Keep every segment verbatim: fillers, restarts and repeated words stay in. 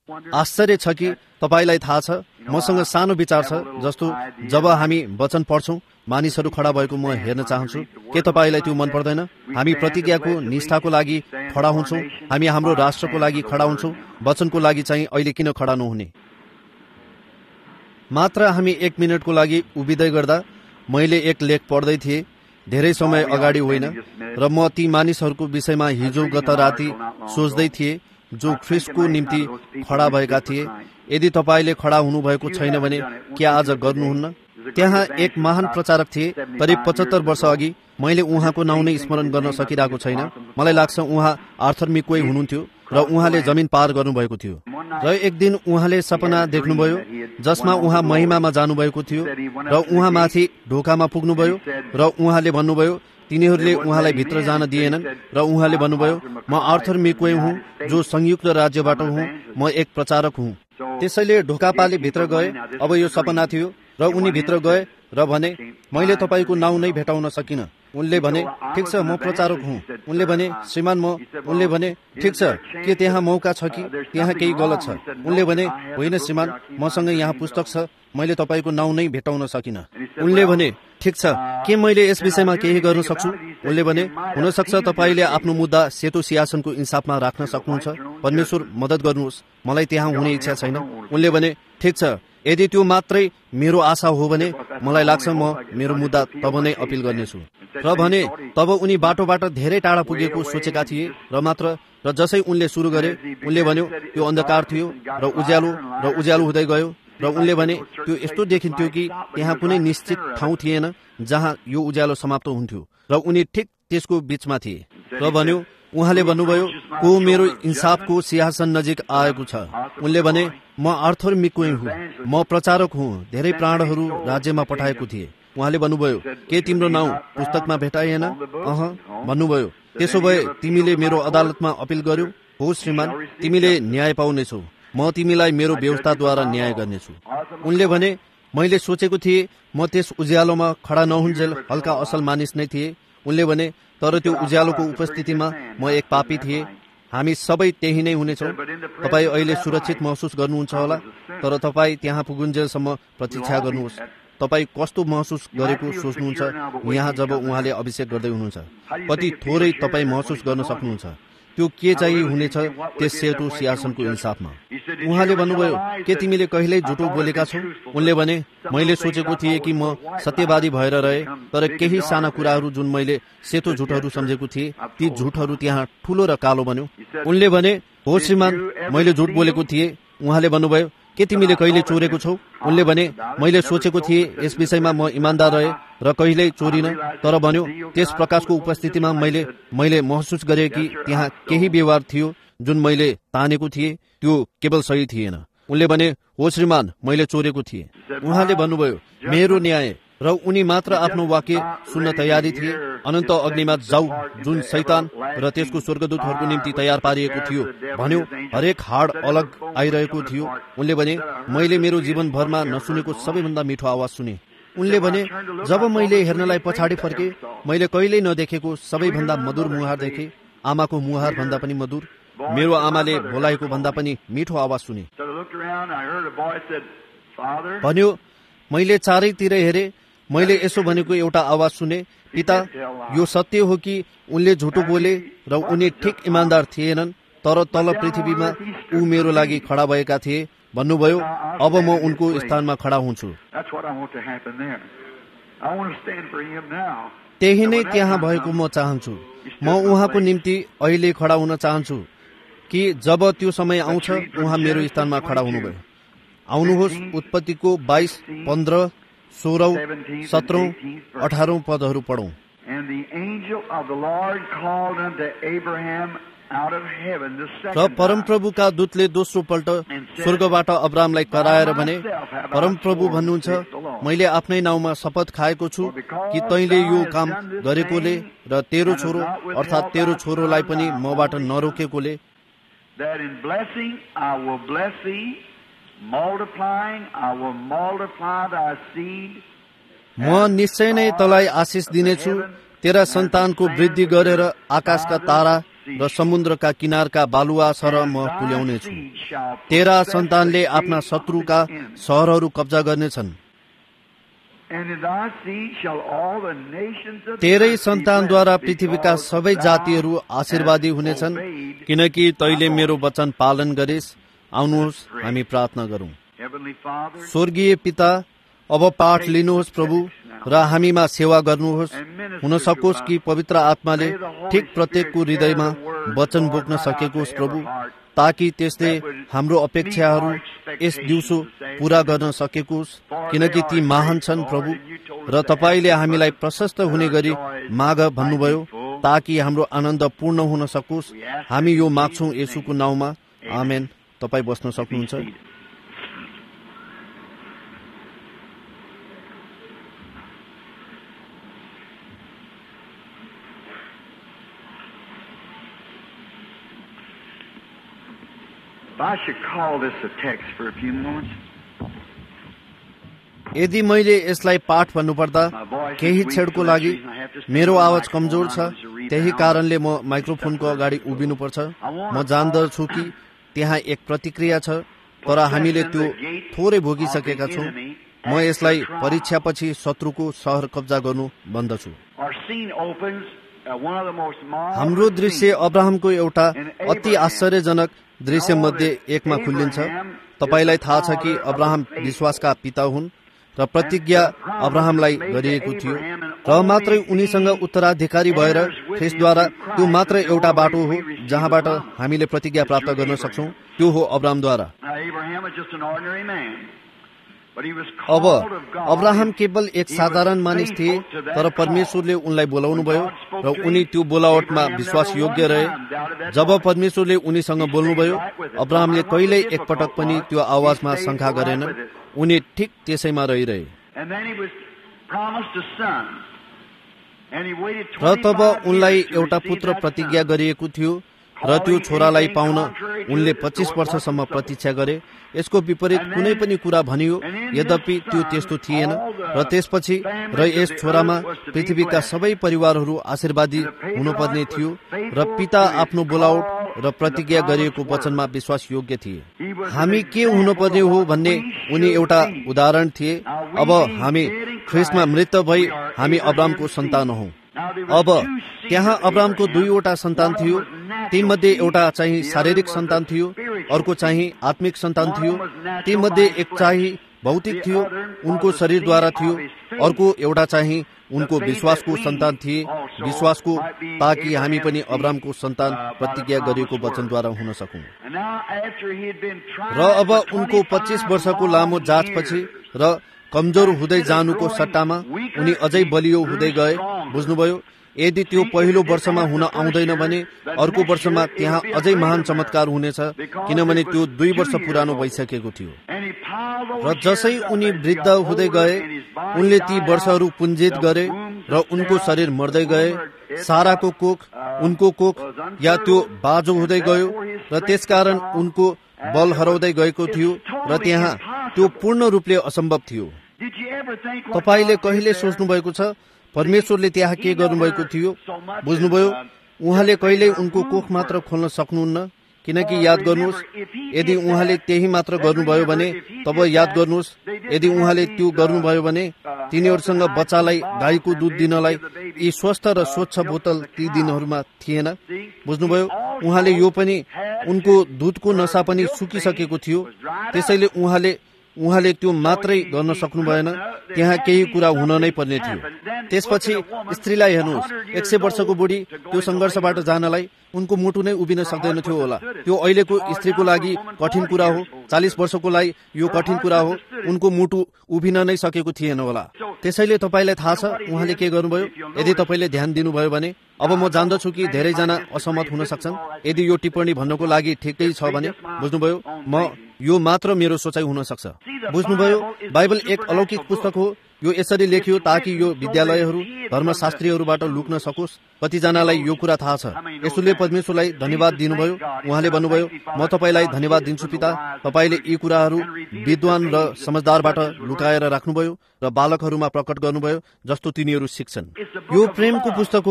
आश्चर्य छ कि तपाईलाई थाहा छ, मसँग सानो विचार छ, जस्तो जब हामी वचन पढ्छौं मानिसहरू खडा भएको म हेर्न चाहन्छु। के तपाईलाई त्यो मन पर्दैन? हामी प्रतिज्ञाको निष्ठाको लागि खडा हुन्छौं, हामी हाम्रो राष्ट्रको लागि खडा हुन्छौं, वचनको लागि चाहिँ अहिले किन खडा नहुने? मात्र हामी एक मिनटको लागि उभिँदै गर्दा मैले एक लेख पढ्दै थिएँ, धेरै समय अगाडि होइन, र म ती मानिसहरूको विषयमा हिजो गत राति सोच्दै थिएँ जो ख्रिस्टको निम्ति खडा भएका थिए। यदि तपाईले खडा हुनुभएको छैन भने के आज गर्नुहुन्न? त्यहाँ एक महान प्रचारक थिए, करिब पचहत्तर वर्ष अघि। मैले उहाँको नाउँ नै स्मरण गर्न सकिरहेको छैन। मलाई लाग्छ उहाँ आर्थर मिक्वे हुनुहुन्थ्यो र उहाँले जमिन पार गर्नुभएको थियो। र एक दिन उहाँले सपना देख्नुभयो जसमा उहाँ महिमामा जानुभएको थियो र उहाँ माथि ढोकामा पुग्नुभयो र उहाँले भन्नुभयो तिनीहरूले उहाँलाई भित्र जान दिएनन् र उहाँले भन्नुभयो म आर्थर मिक्वे हुँ जो संयुक्त राज्यबाट हुँ, म एक प्रचारक हुँ। त्यसैले ढोकापाले भित्र गए। अब यो सपना थियो र उनी भित्र गए र भने मैले तपाईको नाउँ नै भेटाउन सकिन। उनले भने ठिक छ, म प्रचारक हुँ। उनले भने श्रीमान म उनले भने ठिक छ, के त्यहाँ मौका छ कि त्यहाँ केही गलत छ? उनले भने होइन श्रीमान, मसँग यहाँ पुस्तक छ, मैले तपाईको नाउँ नै भेटाउन सकिन। उनले भने ठिक छ, के मैले यस विषयमा केही गर्न सक्छु? उनले भने हुन सक्छ तपाईले आफ्नो मुद्दा सेतो सिंहासनको इन्साफमा राख्न सक्नुहुन्छ, परमेश्वर मद्दत गर्नुहोस्, मलाई त्यहाँ हुने इच्छा छैन। उनले भने ठिक छ, यदि त्यो मात्रै मेरो आशा हो भने मलाई लाग्छ म मेरो मुद्दा तब नै अपिल गर्नेछु। र भने तब उनी बाटोबाट धेरै टाढा पुगेको सोचेका थिए र मात्र र जसै उनले सुरु गरे उनले भन्यो त्यो अन्धकार थियो र उज्यालो र उज्यालो हुँदै गयो र उनले भने त्यो यस्तो देखिन्थ्यो कि त्यहाँ कुनै निश्चित ठाउँ थिएन जहाँ यो उज्यालो समाप्त हुन्थ्यो र उनी ठिक त्यसको बीचमा थिए। र भन्यो उहाँले भन्नुभयो को मेरो इन्साफको सिंहासन नजिक आएको छ। उनले भने म आर्थर मिक्वे हुँ, म प्रचारक हुँ, धेरै प्राणहरू राज्यमा पठाएको थिए। उहाँले भन्नुभयो के तिम्रो नाउँ पुस्तकमा भेटाइएन? अह भन्नुभयो त्यसो भए तिमीले मेरो अदालतमा अपिल गर्यौ? हो श्रीमान, तिमीले न्याय पाउनेछौ, म तिमीलाई मेरो व्यवस्थाद्वारा न्याय गर्नेछु। उनले भने मैले सोचेको थिएँ म त्यस उज्यालोमा खडा नहुन्जेल हल्का असल मानिस नै थिए। उनले भने तर त्यो उज्यालोको उपस्थितिमा म एक पापी थिएँ। हामी सबै त्यही नै हुनेछौँ। तपाईँ अहिले सुरक्षित महसुस गर्नुहुन्छ होला, तर तपाईँ त्यहाँ पुगुन्जेलसम्म प्रतीक्षा गर्नुहोस्। तपाईँ कस्तो महसुस गरेको सोच्नुहुन्छ यहाँ जब उहाँले अभिषेक गर्दै हुनुहुन्छ? कति थोरै तपाईँ महसुस गर्न सक्नुहुन्छ? त्यो के चाहिँ हुनेछ त्यस सेतो सिंहासनको इन्साफमा? उहाँले भन्नुभयो के तिमीले कहिल्यै झुटो बोलेका छौ? उनले भने मैले सोचेको थिएँ कि म सत्यवादी भएर रहे, तर केही साना कुराहरू जुन मैले सेतो झुटहरू सम्झेको थिएँ ती झुटहरू त्यहाँ ठुलो र कालो बन्यो। उनले भने हो श्रीमान, मैले झुट बोलेको थिएँ। उहाँले भन्नुभयो के तिमीले कहिले चोरेको छौ? उनले भने मैले सोचेको थिएँ यस विषयमा म इमान्दार रहे र कहिल्यै चोरिन, तर भन्यो त्यस प्रकाशको उपस्थितिमा मैले मैले महसुस गरेँ कि त्यहाँ केही व्यवहार थियो जुन मैले तानेको थिएँ त्यो केवल सही थिएन। उनले भने हो श्रीमान, मैले चोरेको थिएँ। उहाँले भन्नुभयो मेरो न्याय, र उनी मात्र आफ्नो वाक्य सुन्न तयारी थिए। अनन्त अग्निमा जाऊ जुन शैतान र त्यसको स्वर्गदूतहरूको निम्ति तयार पारिएको थियो। भन्यो हरेक हाड अलग आइरहेको थियो। उनले भने मैले मेरो जीवनभरमा नसुनेको सबैभन्दा मिठो आवाज सुने। उनले भने जब मैले हेर्नलाई पछाडि फर्के मैले कहिल्यै नदेखेको सबैभन्दा मधुर मुहार देखे, आमाको मुहार भन्दा पनि मधुर, मेरो आमाले बोलाएको भन्दा पनि मिठो आवाज सुने। भन्यो मैले चारैतिर हेरे, मैले यसो भनेको एउटा आवाज सुने, पिता यो सत्य हो कि उनले झुटो बोले र उनी ठिक इमान्दार थिएनन्, तर तल पृथ्वीमा ऊ मेरो लागि खडा भएका थिए। भन्नुभयो अब म उनको स्थानमा खडा हुन्छु। त्यही नै त्यहाँ भएको म चाहन्छु। म उहाँको निम्ति अहिले खडा हुन चाहन्छु कि जब त्यो समय आउँछ उहाँ मेरो स्थानमा खडा हुनुभयो। आउनुहोस् उत्पत्तिको बाइस पन्ध्र सोह्रौं सत्रौं अठारौं पदहरू पढौं। र परमप्रभुका दूतले दोस्रो पल्ट स्वर्गबाट अब्रामलाई कराएर भने परमप्रभु भन्नुहुन्छ मैले आफ्नै नाउँमा शपथ खाएको छु कि तैँले यो काम गरेकोले र तेरो छोरो अर्थात् तेरो छोरोलाई पनि मबाट नरोकेकोले म निश्चय नै तँलाई आशिष दिनेछु, तेरा सन्तानको वृद्धि गरेर आकाशका तारा र समुद्रका किनारका बालुवा सर म पुल्याउनेछु। तेरा सन्तानले आफ्ना शत्रुका सहरहरू कब्जा गर्नेछन्। तेरै सन्तानद्वारा पृथ्वीका सबै जातिहरू आशीर्वादी हुनेछन्, किनकि तैले मेरो वचन पालन गरिस्। आउनुहोस् हामी प्रार्थना गरौँ। स्वर्गीय पिता, अब पाठ लिनुहोस् प्रभु र हामीमा सेवा गर्नुहोस्। हुन सकोस् कि पवित्र आत्माले ठिक प्रत्येकको हृदयमा वचन बोक्न सकेकोस् प्रभु, ताकि त्यसले हाम्रो अपेक्षाहरू यस दिउँसो पूरा गर्न सकेकोस्, किनकि ती महान छन् प्रभु। र तपाईले हामीलाई प्रशस्त हुने गरी माग भन्नुभयो, ताकि हाम्रो आनन्द पूर्ण हुन सकोस्। हामी यो माग्छौं येशूको नाउँमा, आमेन। तपाई बस्न सक्नुहुन्छ। I should call this a text for a few moments. यदि मैले यसलाई पाठ भन्नुपर्दा केही क्षणको लागि मेरो आवाज कमजोर छ, त्यही कारणले म माइक्रोफोनको अगाडि उभिनुपर्छ। म जान्दछु कि त्यहाँ एक प्रतिक्रिया छ, तर हामीले त्यो थोरै भोगिसकेका छौँ। म यसलाई परीक्षापछि शत्रुको सहर कब्जा गर्नु भन्दछु। हाम्रो दृश्य अब्राहमको एउटा अति आश्चर्यजनक दृश्य मध्ये एकमा खुल्लिन्छ। तपाईलाई थाहा छ कि अब्राहम विश्वासका पिता हुन् र प्रतिज्ञा अब्राहमलाई गरिएको थियो, र मात्रै उनीसँग उत्तराधिकारी भएर ख्रिस्टद्वारा त्यो मात्र एउटा बाटो हो जहाँबाट हामीले प्रतिज्ञा प्राप्त गर्न सक्छौं, त्यो हो अब्राहमद्वारा। अब अब्राहम केवल एक साधारण मानिस थिए, तर परमेश्वरले उनलाई बोलाउनु भयो र उनी त्यो बोलावटमा विश्वास योग्य रहे। जब परमेश्वरले उनीसँग बोल्नुभयो, अब्राहमले कहिल्यै एकपटक पनि त्यो आवाजमा शंका गरेनन्। उनी ठिक त्यसैमा रहिरहे। र तब उनलाई एउटा पुत्र प्रतिज्ञा गरिएको थियो, र त्यो छोरालाई पाउन उनले पच्चीस वर्षसम्म प्रतीक्षा गरे। यसको विपरीत कुनै पनि कुरा भनियो, यद्यपि त्यो त्यस्तो थिएन। र त्यसपछि र यस छोरामा पृथ्वीका सबै परिवारहरू आशीर्वादी हुनुपर्ने थियो, र पिता आफ्नो बोलावट र प्रतिज्ञा गरिएको वचनमा विश्वास योग्य थिए। हामी के हुनुपर्ने हो भन्ने उनी एउटा उदाहरण थिए। अब हामी ख्रिस्टमा मृत भई हामी अब्राहमको सन्तान हौं। अब त्यहाँ अब्राहमको दुईवटा सन्तान थियो। तीमध्ये एउटा चाहिँ शारीरिक सन्तान थियो, अर्को चाहिँ आत्मिक सन्तान थियो। तीमध्ये एक चाहिँ भौतिक थियो, उनको शरीरद्वारा थियो। अर्को एउटा चाहिँ उनको विश्वासको सन्तान थिए, विश्वासको, ताकि हामी पनि अब्राहमको सन्तान प्रतिज्ञा गरिएको वचनद्वारा हुन सकौं। र अब उनको पच्चीस वर्षको लामो जाँचपछि र कमजोर हुँदै जानुको सट्टामा उनी अझै बलियो हुँदै गए। बुझ्नुभयो? यदि त्यो पहिलो वर्षमा हुन आउँदैन भने अर्को वर्षमा त्यहाँ अझै महान चमत्कार हुनेछ, किनभने त्यो दुई वर्ष पुरानो भइसकेको थियो। र जसै उनी वृद्ध हुँदै गए, उनले ती वर्षहरू पुञ्जित गरे र उनको शरीर मर्दै गए। साराको कोख, उनको कोख या त्यो बाजो हुँदै गयो, र त्यसकारण उनको बल हराउँदै गएको थियो, र त्यहाँ त्यो पूर्ण रूपले असम्भव थियो। तपाईले कहिले सोच्नु भएको छ परमेश्वरले त्यहाँ के गर्नुभएको थियो? बुझ्नुभयो? उहाँले कहिल्यै उनको कोख मात्र खोल्न सक्नुहुन्न, किनकि याद गर्नुहोस्, यदि उहाँले त्यही मात्र गर्नुभयो भने, तब याद गर्नुहोस्, यदि उहाँले त्यो गर्नुभयो भने तिनीहरूसँग बच्चालाई गाईको दुध दिनलाई यी स्वस्थ र स्वच्छ बोतल ती दिनहरूमा थिएन। बुझ्नुभयो? उहाँले यो पनि, उनको दुधको नशा पनि सुकिसकेको थियो। त्यसैले उहाँले उहाँले त्यो मात्रै गर्न सक्नु भएन, त्यहाँ केही कुरा हुन नै पर्ने थियो। त्यसपछि स्त्रीलाई हेर्नुहोस्, एक सय वर्षको बुढी त्यो संघर्षबाट जानलाई उनको मुटु नै उभिन सक्दैन थियो होला। त्यो अहिलेको स्त्रीको लागि कठिन कुरा हो, चालिस वर्षको लागि यो कठिन कुरा हो। उनको मुटु उभिन नै सकेको थिएन होला। त्यसैले तपाईलाई थाहा छ उहाँले के गर्नुभयो? यदि तपाईले ध्यान दिनुभयो भने, अब म जान्दछु कि धेरैजना असहमत हुन सक्छन् यदि यो टिप्पणी भन्नको लागि ठिकै छ भने। बुझ्नुभयो? म यो मात्र मेरो सोचाइ हुन सक्छ। बुझ्नुभयो? बाइबल एक अलौकिक पुस्तक हो। यो यसरी लेखियो ताकि यो विद्यालयहरू धर्मशास्त्रीहरूबाट लुक्न सकोस्। कतिजनालाई यो कुरा थाहा छ। यसुले परमेश्वरलाई धन्यवाद दिनुभयो। उहाँले भन्नुभयो, म तपाईलाई धन्यवाद दिन्छु पिता, तपाईले यी कुराहरू विद्वान र समझदारबाट लुकाएर राख्नुभयो र बालकहरूमा प्रकट गर्नुभयो जस्तो तिनीहरू सिक्छन्। यो प्रेमको पुस्तक हो।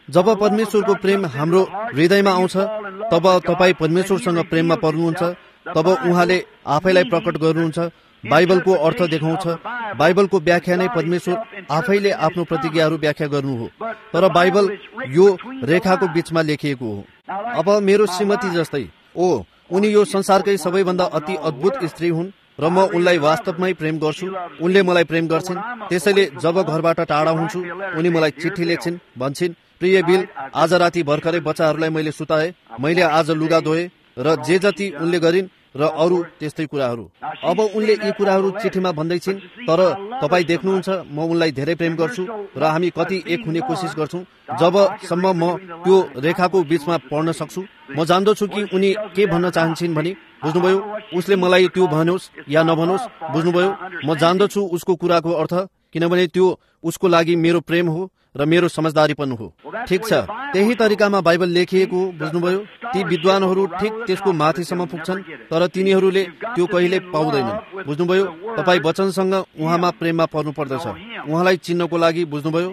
जब परमेश्वरको प्रेम हाम्रो हृदयमा आउँछ तब तपाईँ परमेश्वरसँग प्रेममा पर्नुहुन्छ। तब उहाँले आफैलाई प्रकट गर्नुहुन्छ, बाइबलको अर्थ देखाउँछ। बाइबलको व्याख्या नै परमेश्वर आफैले आफ्नो प्रतिज्ञाहरू व्याख्या गर्नु हो। तर बाइबल यो रेखाको बीचमा लेखिएको हो। अब मेरो श्रीमती जस्तै ओ उनी यो संसारकै सबैभन्दा अति अद्भुत स्त्री हुन् र म उनलाई वास्तवमै प्रेम गर्छु। उनले मलाई प्रेम गर्छिन्। त्यसैले जब घरबाट टाढा हुन्छु उनी मलाई चिठी लेख्छिन्, भन्छिन्, प्रिय बिल, आज राति भर्खरै बच्चाहरूलाई मैले सुताए, मैले आज लुगा धोए र जे जति उनले गरिन् र अरू त्यस्तै कुराहरू। अब उनले यी कुराहरू चिठीमा भन्दैछिन्। तर तपाईँ देख्नुहुन्छ म उनलाई धेरै प्रेम गर्छु र हामी कति एक हुने कोसिस गर्छौं जबसम्म म त्यो रेखाको बीचमा पढ्न सक्छु। म जान्दछु कि उनी के भन्न चाहन्छन् भनी। बुझ्नुभयो? उसले मलाई त्यो भनोस् या नभनोस्, बुझ्नुभयो? म जान्दछु उसको कुराको अर्थ, किनभने त्यो उसको लागि मेरो प्रेम हो र मेरो समझदारीपन हो। ठिक छ, त्यही तरिकामा बाइबल लेखिएको हो। बुझ्नुभयो? ती विद्वानहरू ठिक त्यसको माथिसम्म पुग्छन् तर तिनीहरूले त्यो कहिले पाउँदैनन्। बुझ्नुभयो? तपाईँ वचनसँग उहाँमा प्रेममा पर्नु पर्दछ, उहाँलाई चिन्नको लागि। बुझ्नुभयो?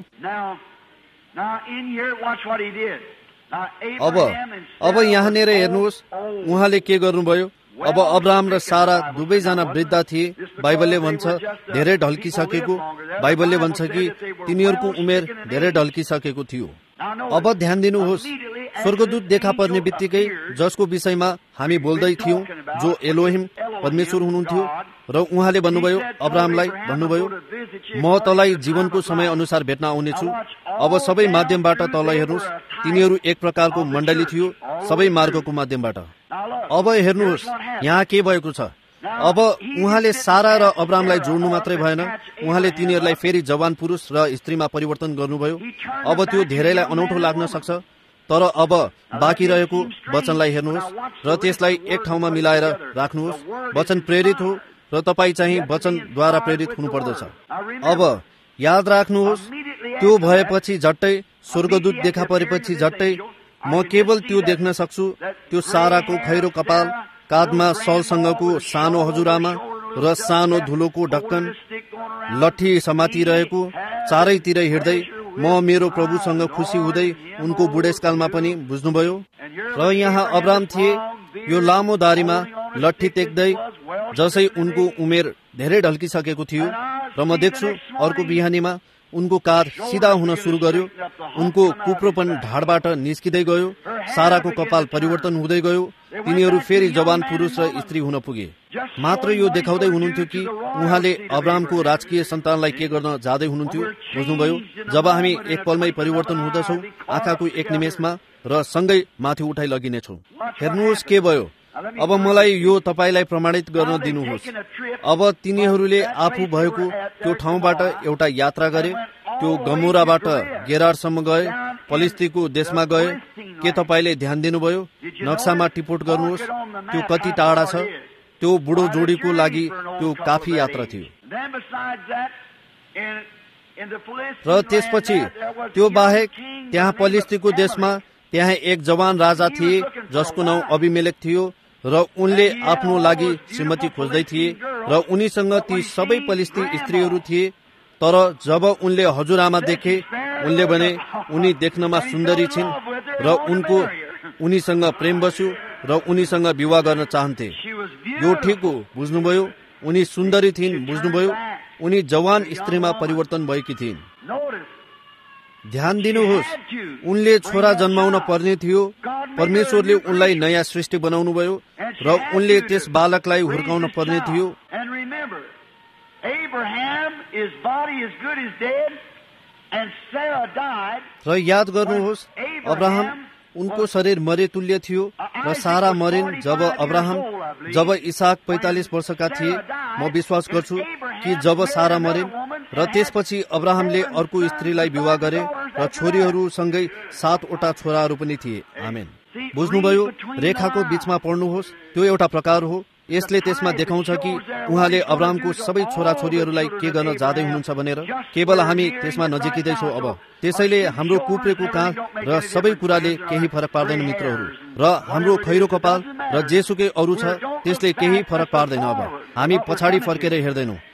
अब अब यहाँनिर हेर्नुहोस् उहाँले के गर्नुभयो। अब अब्राहम र सारा दुवैजना वृद्ध थिए। बाइबलले भन्छ धेरै ढल्किसकेको। बाइबलले भन्छ कि तिनीहरूको उमेर धेरै ढल्किसकेको थियो। अब ध्यान दिनुहोस्, स्वर्गदूत देखा पर्ने बित्तिकै जसको विषयमा हामी बोल्दै थियौं, जो एलोहिम परमेश्वर हुनुहुन्थ्यो, र उहाँले भन्नुभयो अब्राहमलाई, भन्नुभयो म तँलाई जीवनको समय अनुसार भेट्न आउनेछु। अब सबै माध्यमबाट तल हेर्नुहोस्, तिनीहरू एक प्रकारको मण्डली थियो, सबै मार्गको माध्यमबाट। अब हेर्नुहोस् यहाँ के भएको छ। अब उहाँले सारा र अब्राहमलाई जोड्नु मात्रै भएन, उहाँले तिनीहरूलाई फेरि जवान पुरुष र स्त्रीमा परिवर्तन गर्नुभयो। अब त्यो धेरैलाई अनौठो लाग्न सक्छ, तर अब बाँकी रहेको वचनलाई हेर्नुहोस् र त्यसलाई एक ठाउँमा मिलाएर राख्नुहोस्। वचन प्रेरित हो र तपाईँ चाहिँ वचनद्वारा प्रेरित हुनुपर्दछ। अब याद राख्नुहोस्, त्यो भएपछि झट्टै स्वर्गदूत देखा परेपछि झट्टै म केवल त्यो देख्न सक्छु, त्यो साराको खैरो कपाल, काँधमा सलसँगको सानो हजुरआमा र सानो धुलोको ढक्कन, लट्ठी समातिरहेको, चारैतिर हिँड्दै म मेरो प्रभुसँग खुसी हुँदै उनको बुढेसकालमा पनि। बुझ्नुभयो? र यहाँ अब्राहम थिए, यो लामो दारीमा लट्ठी टेक्दै, जसै उनको उमेर धेरै ढल्किसकेको थियो। र म देख्छु अर्को बिहानीमा उनको काँध सिधा हुन सुरु गर्यो, उनको कुप्रोपन ढाडबाट निस्किँदै गयो, साराको कपाल परिवर्तन हुँदै गयो, तिनीहरू फेरि जवान पुरुष र स्त्री हुन पुगे। मात्र यो देखाउँदै हुनुहुन्थ्यो कि उहाँले अब्राहमको राजकीय सन्तानलाई के गर्न जाँदै हुनुहुन्थ्यो। बुझ्नुभयो? जब हामी एक पलमै परिवर्तन हुँदछौँ, आँखाको एक निमेषमा, र सँगै माथि उठाइ लगिनेछौँ। हेर्नुहोस् के भयो। अब मलाई यो तपाईलाई प्रमाणित गर्न दिनुहोस्। अब तिनीहरूले आफू भएको त्यो ठाउँबाट एउटा यात्रा गरे, त्यो गमोराबाट गेरारसम्म गए, फलिस्तीको देशमा गए। के तपाईले ध्यान दिनुभयो? नक्सामा टिपोट गर्नुहोस्, त्यो कति टाढा छ। त्यो बुढो जोडीको लागि त्यो काफी यात्रा थियो। र त्यसपछि त्यो बाहेक त्यहाँ फलिस्तीको देशमा त्यहाँ एक जवान राजा थिए जसको नाउँ अबिमेलेक थियो, र उनले आफ्नो लागि श्रीमती खोज्दै थिए, र उनीसँग ती सबै फलिस्ती स्त्रीहरू थिए। तर जब उनले हजुरआमा देखे, उनले भने उनी देख्नमा सुन्दरी छिन्, र उनको उनीसँग प्रेम बस्यो र उनीसँग विवाह गर्न चाहन्थे। यो ठिक हो। बुझ्नुभयो? उनी सुन्दरी थिइन्। बुझ्नुभयो? उनी जवान स्त्रीमा परिवर्तन भएकी थिइन्। ध्यान दिनुहोस्, उनले छोरा जन्माउन पर्ने थियो। परमेश्वरले उनलाई नयाँ सृष्टि बनाउनु भयो र उनले त्यस बालकलाई हुर्काउन पर्ने थियो। र याद गर्नुहोस्, अब्राहम उनको शरीर मरे तुल्य थियो र सारा मरिन्। जब अब्राहम जब इसाक पैंतालिस वर्षका थिए, म विश्वास गर्छु कि जब सारा मरिन्, र त्यसपछि अब्राहमले अर्को स्त्रीलाई विवाह गरे र छोरीहरूसँगै सातवटा छोराहरू पनि थिए। आमेन। बुझ्नुभयो? रेखाको बीचमा पढ्नुहोस्, त्यो एउटा प्रकार हो। यसले त्यसमा देखाउँछ कि उहाँले अब्राहमको सबै छोरा छोरीहरूलाई के गर्न जाँदै हुनुहुन्छ भनेर। केवल हामी त्यसमा नजिकिँदैछौँ अब। त्यसैले हाम्रो कुप्रेको काँध र सबै कुराले केही फरक पार्दैन मित्रहरू, र हाम्रो खैरो कपाल र जेसुकै अरू छ त्यसले केही फरक पार्दैन। अब हामी पछाडि फर्केर हेर्दैनौँ,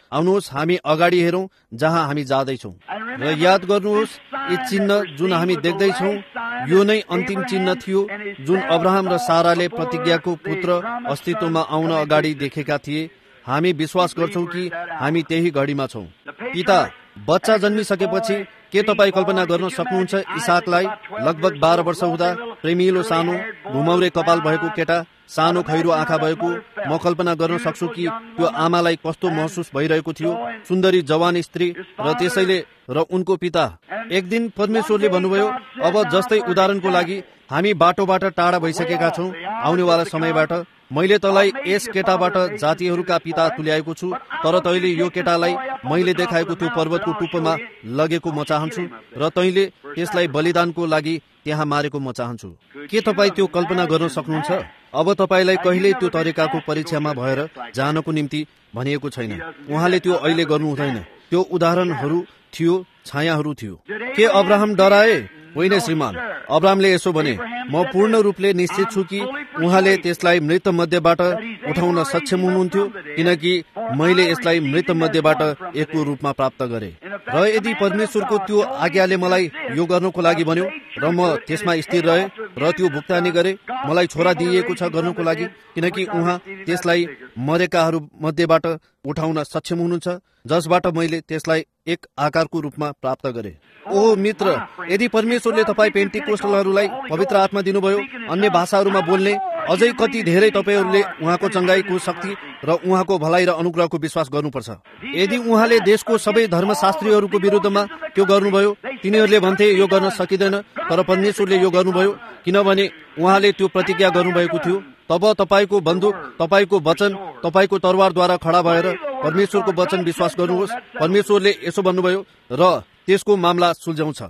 आउनुहोस् हामी अगाडि हेरौं जहाँ हामी जाँदैछौँ। र याद गर्नुहोस्, यी चिन्ह जुन हामी देख्दैछौँ यो नै अन्तिम चिन्ह थियो जुन अब्राहम र साराले प्रतिज्ञाको पुत्र अस्तित्वमा आउन अगाडि देखेका थिए। हामी विश्वास गर्छौं कि हामी त्यही घडीमा छौं। पिता बच्चा जन्मिसकेपछि के तपाईँ कल्पना गर्न सक्नुहुन्छ इसाकलाई लगभग बाह्र वर्ष हुँदा प्रेमिलो सानो घुमाउरे कपाल भएको केटा, सानो खैरो आँखा भएको? म कल्पना गर्न सक्छु कि त्यो आमालाई कस्तो महसुस भइरहेको थियो। सुन्दरी जवान स्त्री र त्यसैले र उनको पिता। एक दिन परमेश्वरले भन्नुभयो, अब जस्तै उदाहरणको लागि हामी बाटोबाट टाढा भइसकेका छौं आउनेवाला समयबाट। मैले तँलाई यस केटाबाट जातिहरूका पिता तुल्याएको छु, तर तैँले यो केटालाई मैले देखाएको त्यो पर्वतको टुप्पोमा लगेको म चाहन्छु र तैँले त्यसलाई बलिदानको लागि त्यहाँ मारेको म चाहन्छु। के तपाईँ त्यो कल्पना गर्न सक्नुहुन्छ? अब तपाईँलाई कहिल्यै त्यो तरिकाको परीक्षामा भएर जानको निम्ति भनिएको छैन। उहाँले त्यो अहिले गर्नु हुँदैन। त्यो उदाहरणहरू थियो, छायाहरू थियो। के अब्राहम डराए? होइन श्रीमान। अब्राहमले यसो भने, म पूर्ण रूपले निश्चित छु कि उहाँले त्यसलाई मृत मध्येबाट उठाउन सक्षम हुनुहुन्थ्यो, किनकि मैले यसलाई मृत मध्येबाट एकको रूपमा प्राप्त गरे। र यदि परमेश्वरको त्यो आज्ञाले मलाई यो गर्नको लागि भन्यो र म त्यसमा स्थिर रहे र त्यो भुक्तानी गरे, मलाई छोरा दिइएको छ गर्नको लागि, किनकि उहाँ त्यसलाई मरेकाहरू मध्येबाट उठाउन सक्षम हुनुहुन्छ, जसबाट मैले त्यसलाई एक आकारको रूपमा प्राप्त गरे। ओ मित्र, यदि परमेश्वरले तपाईँ पेन्टिकोस्टलहरूलाई पवित्र आत्मा दिनुभयो, अन्य भाषाहरूमा बोल्ने, अझै कति धेरै तपाईँहरूले उहाँको चंगाईको शक्ति र उहाँको भलाइ र अनुग्रहको विश्वास गर्नुपर्छ। यदि उहाँले देशको सबै धर्मशास्त्रीहरूको विरुद्धमा त्यो गर्नुभयो, तिनीहरूले भन्थे यो गर्न सकिँदैन, तर परमेश्वरले यो गर्नुभयो किनभने उहाँले त्यो प्रतिज्ञा गर्नुभएको थियो। तब तपाईँको बन्दुक, तपाईँको वचन, तपाईँको तरवारद्वारा खडा भएर परमेश्वरको वचन विश्वास गर्नुहोस्। परमेश्वरले यसो भन्नुभयो र त्यसको मामला सुल्झाउँछ।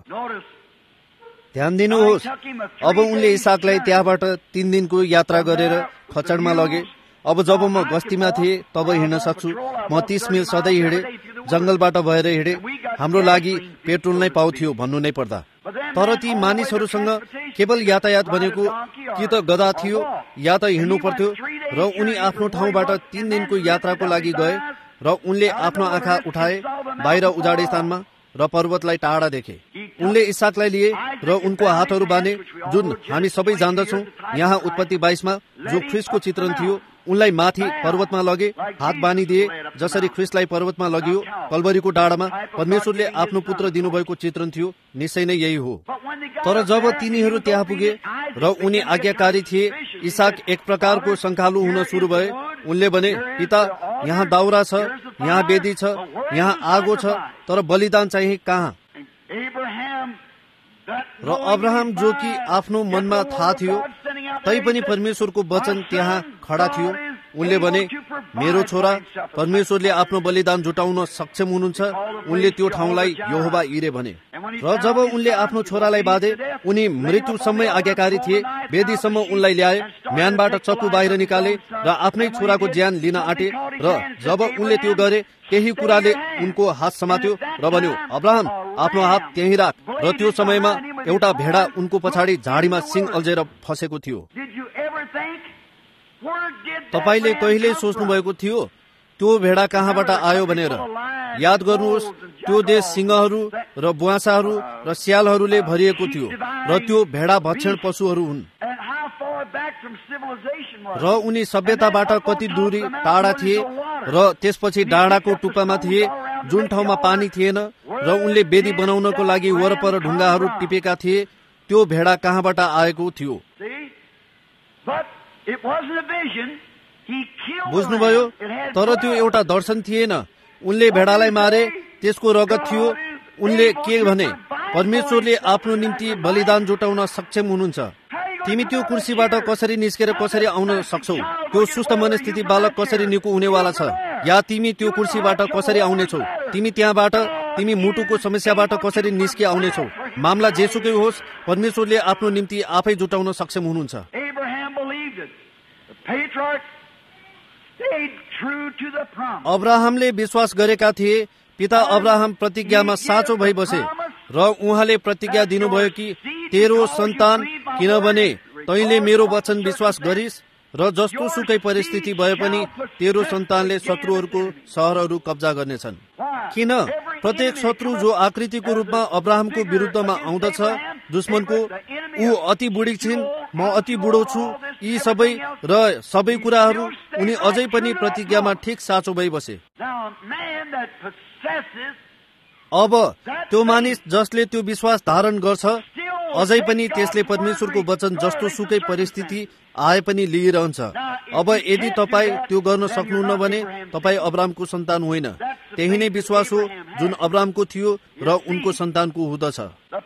ध्यान दिनुहोस्, अब उनले इसाकलाई त्यहाँबाट तीन दिनको यात्रा गरेर खचडमा लगे। अब जब म गस्तीमा थिएँ तब हिँड्न सक्छु। म तीस मिल सधैँ हिँडे, जंगलबाट भएर हिँडे। हाम्रो लागि पेट्रोल नै पाउँथ्यो भन्नु नै पर्दा। तर ती मानिसहरूसँग केवल यातायात भनेको कि त गधा थियो या त हिँड्नु पर्थ्यो, र उनी आफ्नो ठाउँबाट तीन दिनको यात्राको लागि गए र उनले आफ्नो आँखा उठाए बाहिर उजाड स्थानमा र पर्वतलाई टाढा देखे। उनले इसाकलाई लिए र उनको हातहरू बाँधे, जुन हामी सबै जान्दछौँ। यहाँ उत्पत्ति बाइसमा जो ख्रिस्टको चित्रण थियो, उनलाई माथि पर्वतमा लगे, हात बाँधिदिए जसरी ख्रिस्टलाई पर्वतमा लगियो कल्वरीको डाँडामा। परमेश्वरले आफ्नो पुत्र दिनुभएको चित्रण थियो, निश्चय नै यही हो। तर जब तिनीहरू त्यहाँ पुगे र उनी आज्ञाकारी थिए, इसाक एक प्रकारको शङ्कालु हुन सुरु भए। उनले भने, पिता, यहाँ दाउरा छ, यहाँ वेदी छ, यहाँ आगो छ, तर बलिदान चाहिँ कहाँ? र अब्राहम, जो कि आफ्नो मनमा थाहा थियो तैपनि परमेश्वरको वचन त्यहाँ खडा थियो, उनले भने, मेरो छोरा, परमेश्वरले आफ्नो बलिदान जुटाउन सक्षम हुनुहुन्छ। उनले त्यो ठाउँलाई यहोवा इरे भने। र जब उनले आफ्नो छोरालाई बाँधे, उनी मृत्युसम्मै आज्ञाकारी थिए। वेदीसम्म उनलाई ल्याए, म्यानबाट चक्कु बाहिर निकाले र आफ्नै छोराको ज्यान लिन आँटे। र जब उनले त्यो गरे, त्यही कुराले उनको हात समात्यो र भन्यो, अब्राहम, आफ्नो हात त्यहीँ राख। र त्यो समयमा एउटा भेडा उनको पछाडि झाडीमा सिङ अल्झेर फसेको थियो। तपाईले कहिले सोच्नु भएको थियो त्यो भेडा कहाँबाट आयो भनेर? याद गर्नुहोस्, त्यो देश सिंहहरू र बुवासाहरू र स्यालहरूले भरिएको थियो, र त्यो भेडा भक्षण पशुहरू हुन्। र उनी सभ्यताबाट कति दूरी टाढा थिए र त्यसपछि डाँडाको टुप्पामा थिए जुन ठाउँमा पानी थिएन, र उनले वेदी बनाउनको लागि वरपर ढुङ्गाहरू टिपेका थिए। त्यो भेडा कहाँबाट आएको थियो? बुझ्नुभयो? तर त्यो एउटा दर्शन थिएन। उनले भेडालाई मारे, त्यसको रगत थियो। उनले के भने? परमेश्वरले आफ्नो निम्ति बलिदान जुटाउन सक्षम हुनुहुन्छ। तिमी त्यो कुर्सीबाट कसरी निस्केर कसरी आउन सक्छौ? त्यो सुस्त मनस्थिति बालक कसरी निको हुनेवाला छ? या तिमी त्यो कुर्सीबाट कसरी आउनेछौ? तिमी त्यहाँबाट, तिमी मुटुको समस्याबाट कसरी निस्कि आउनेछौ? मामला जेसुकै होस्, परमेश्वरले आफ्नो निम्ति आफै जुटाउन सक्षम हुनुहुन्छ। अब्राहमले विश्वास गरेका थिए। पिता अब्राहम प्रतिज्ञामा साँचो भई बसे र उहाँले प्रतिज्ञा दिनुभयो कि तेरो सन्तान, किनभने तैँले मेरो वचन विश्वास गरिस् र जस्तो सुकै परिस्थिति भए पनि तेरो सन्तानले शत्रुहरूको सहरहरू कब्जा गर्नेछन्। किन? प्रत्येक शत्रु जो आकृतिको रूपमा अब्राहमको विरुद्धमा आउँदछ, दुश्मनको, ऊ अति बुढी छिन्, म अति बुढो छु, यी सबै र सबै कुराहरू उनी अझै पनि प्रतिज्ञामा ठिक साँचो भई बसे। अब त्यो मानिस जसले त्यो विश्वास धारण गर्छ, अझै पनि त्यसले परमेश्वरको वचन जस्तो सुकै परिस्थिति आए पनि लिइरहन्छ। अब यदि तपाईँ त्यो गर्न सक्नुहुन्न भने तपाईँ अब्राहमको सन्तान होइन। त्यही नै विश्वास हो जुन अब्राहमको थियो र उनको सन्तानको हुँदछ।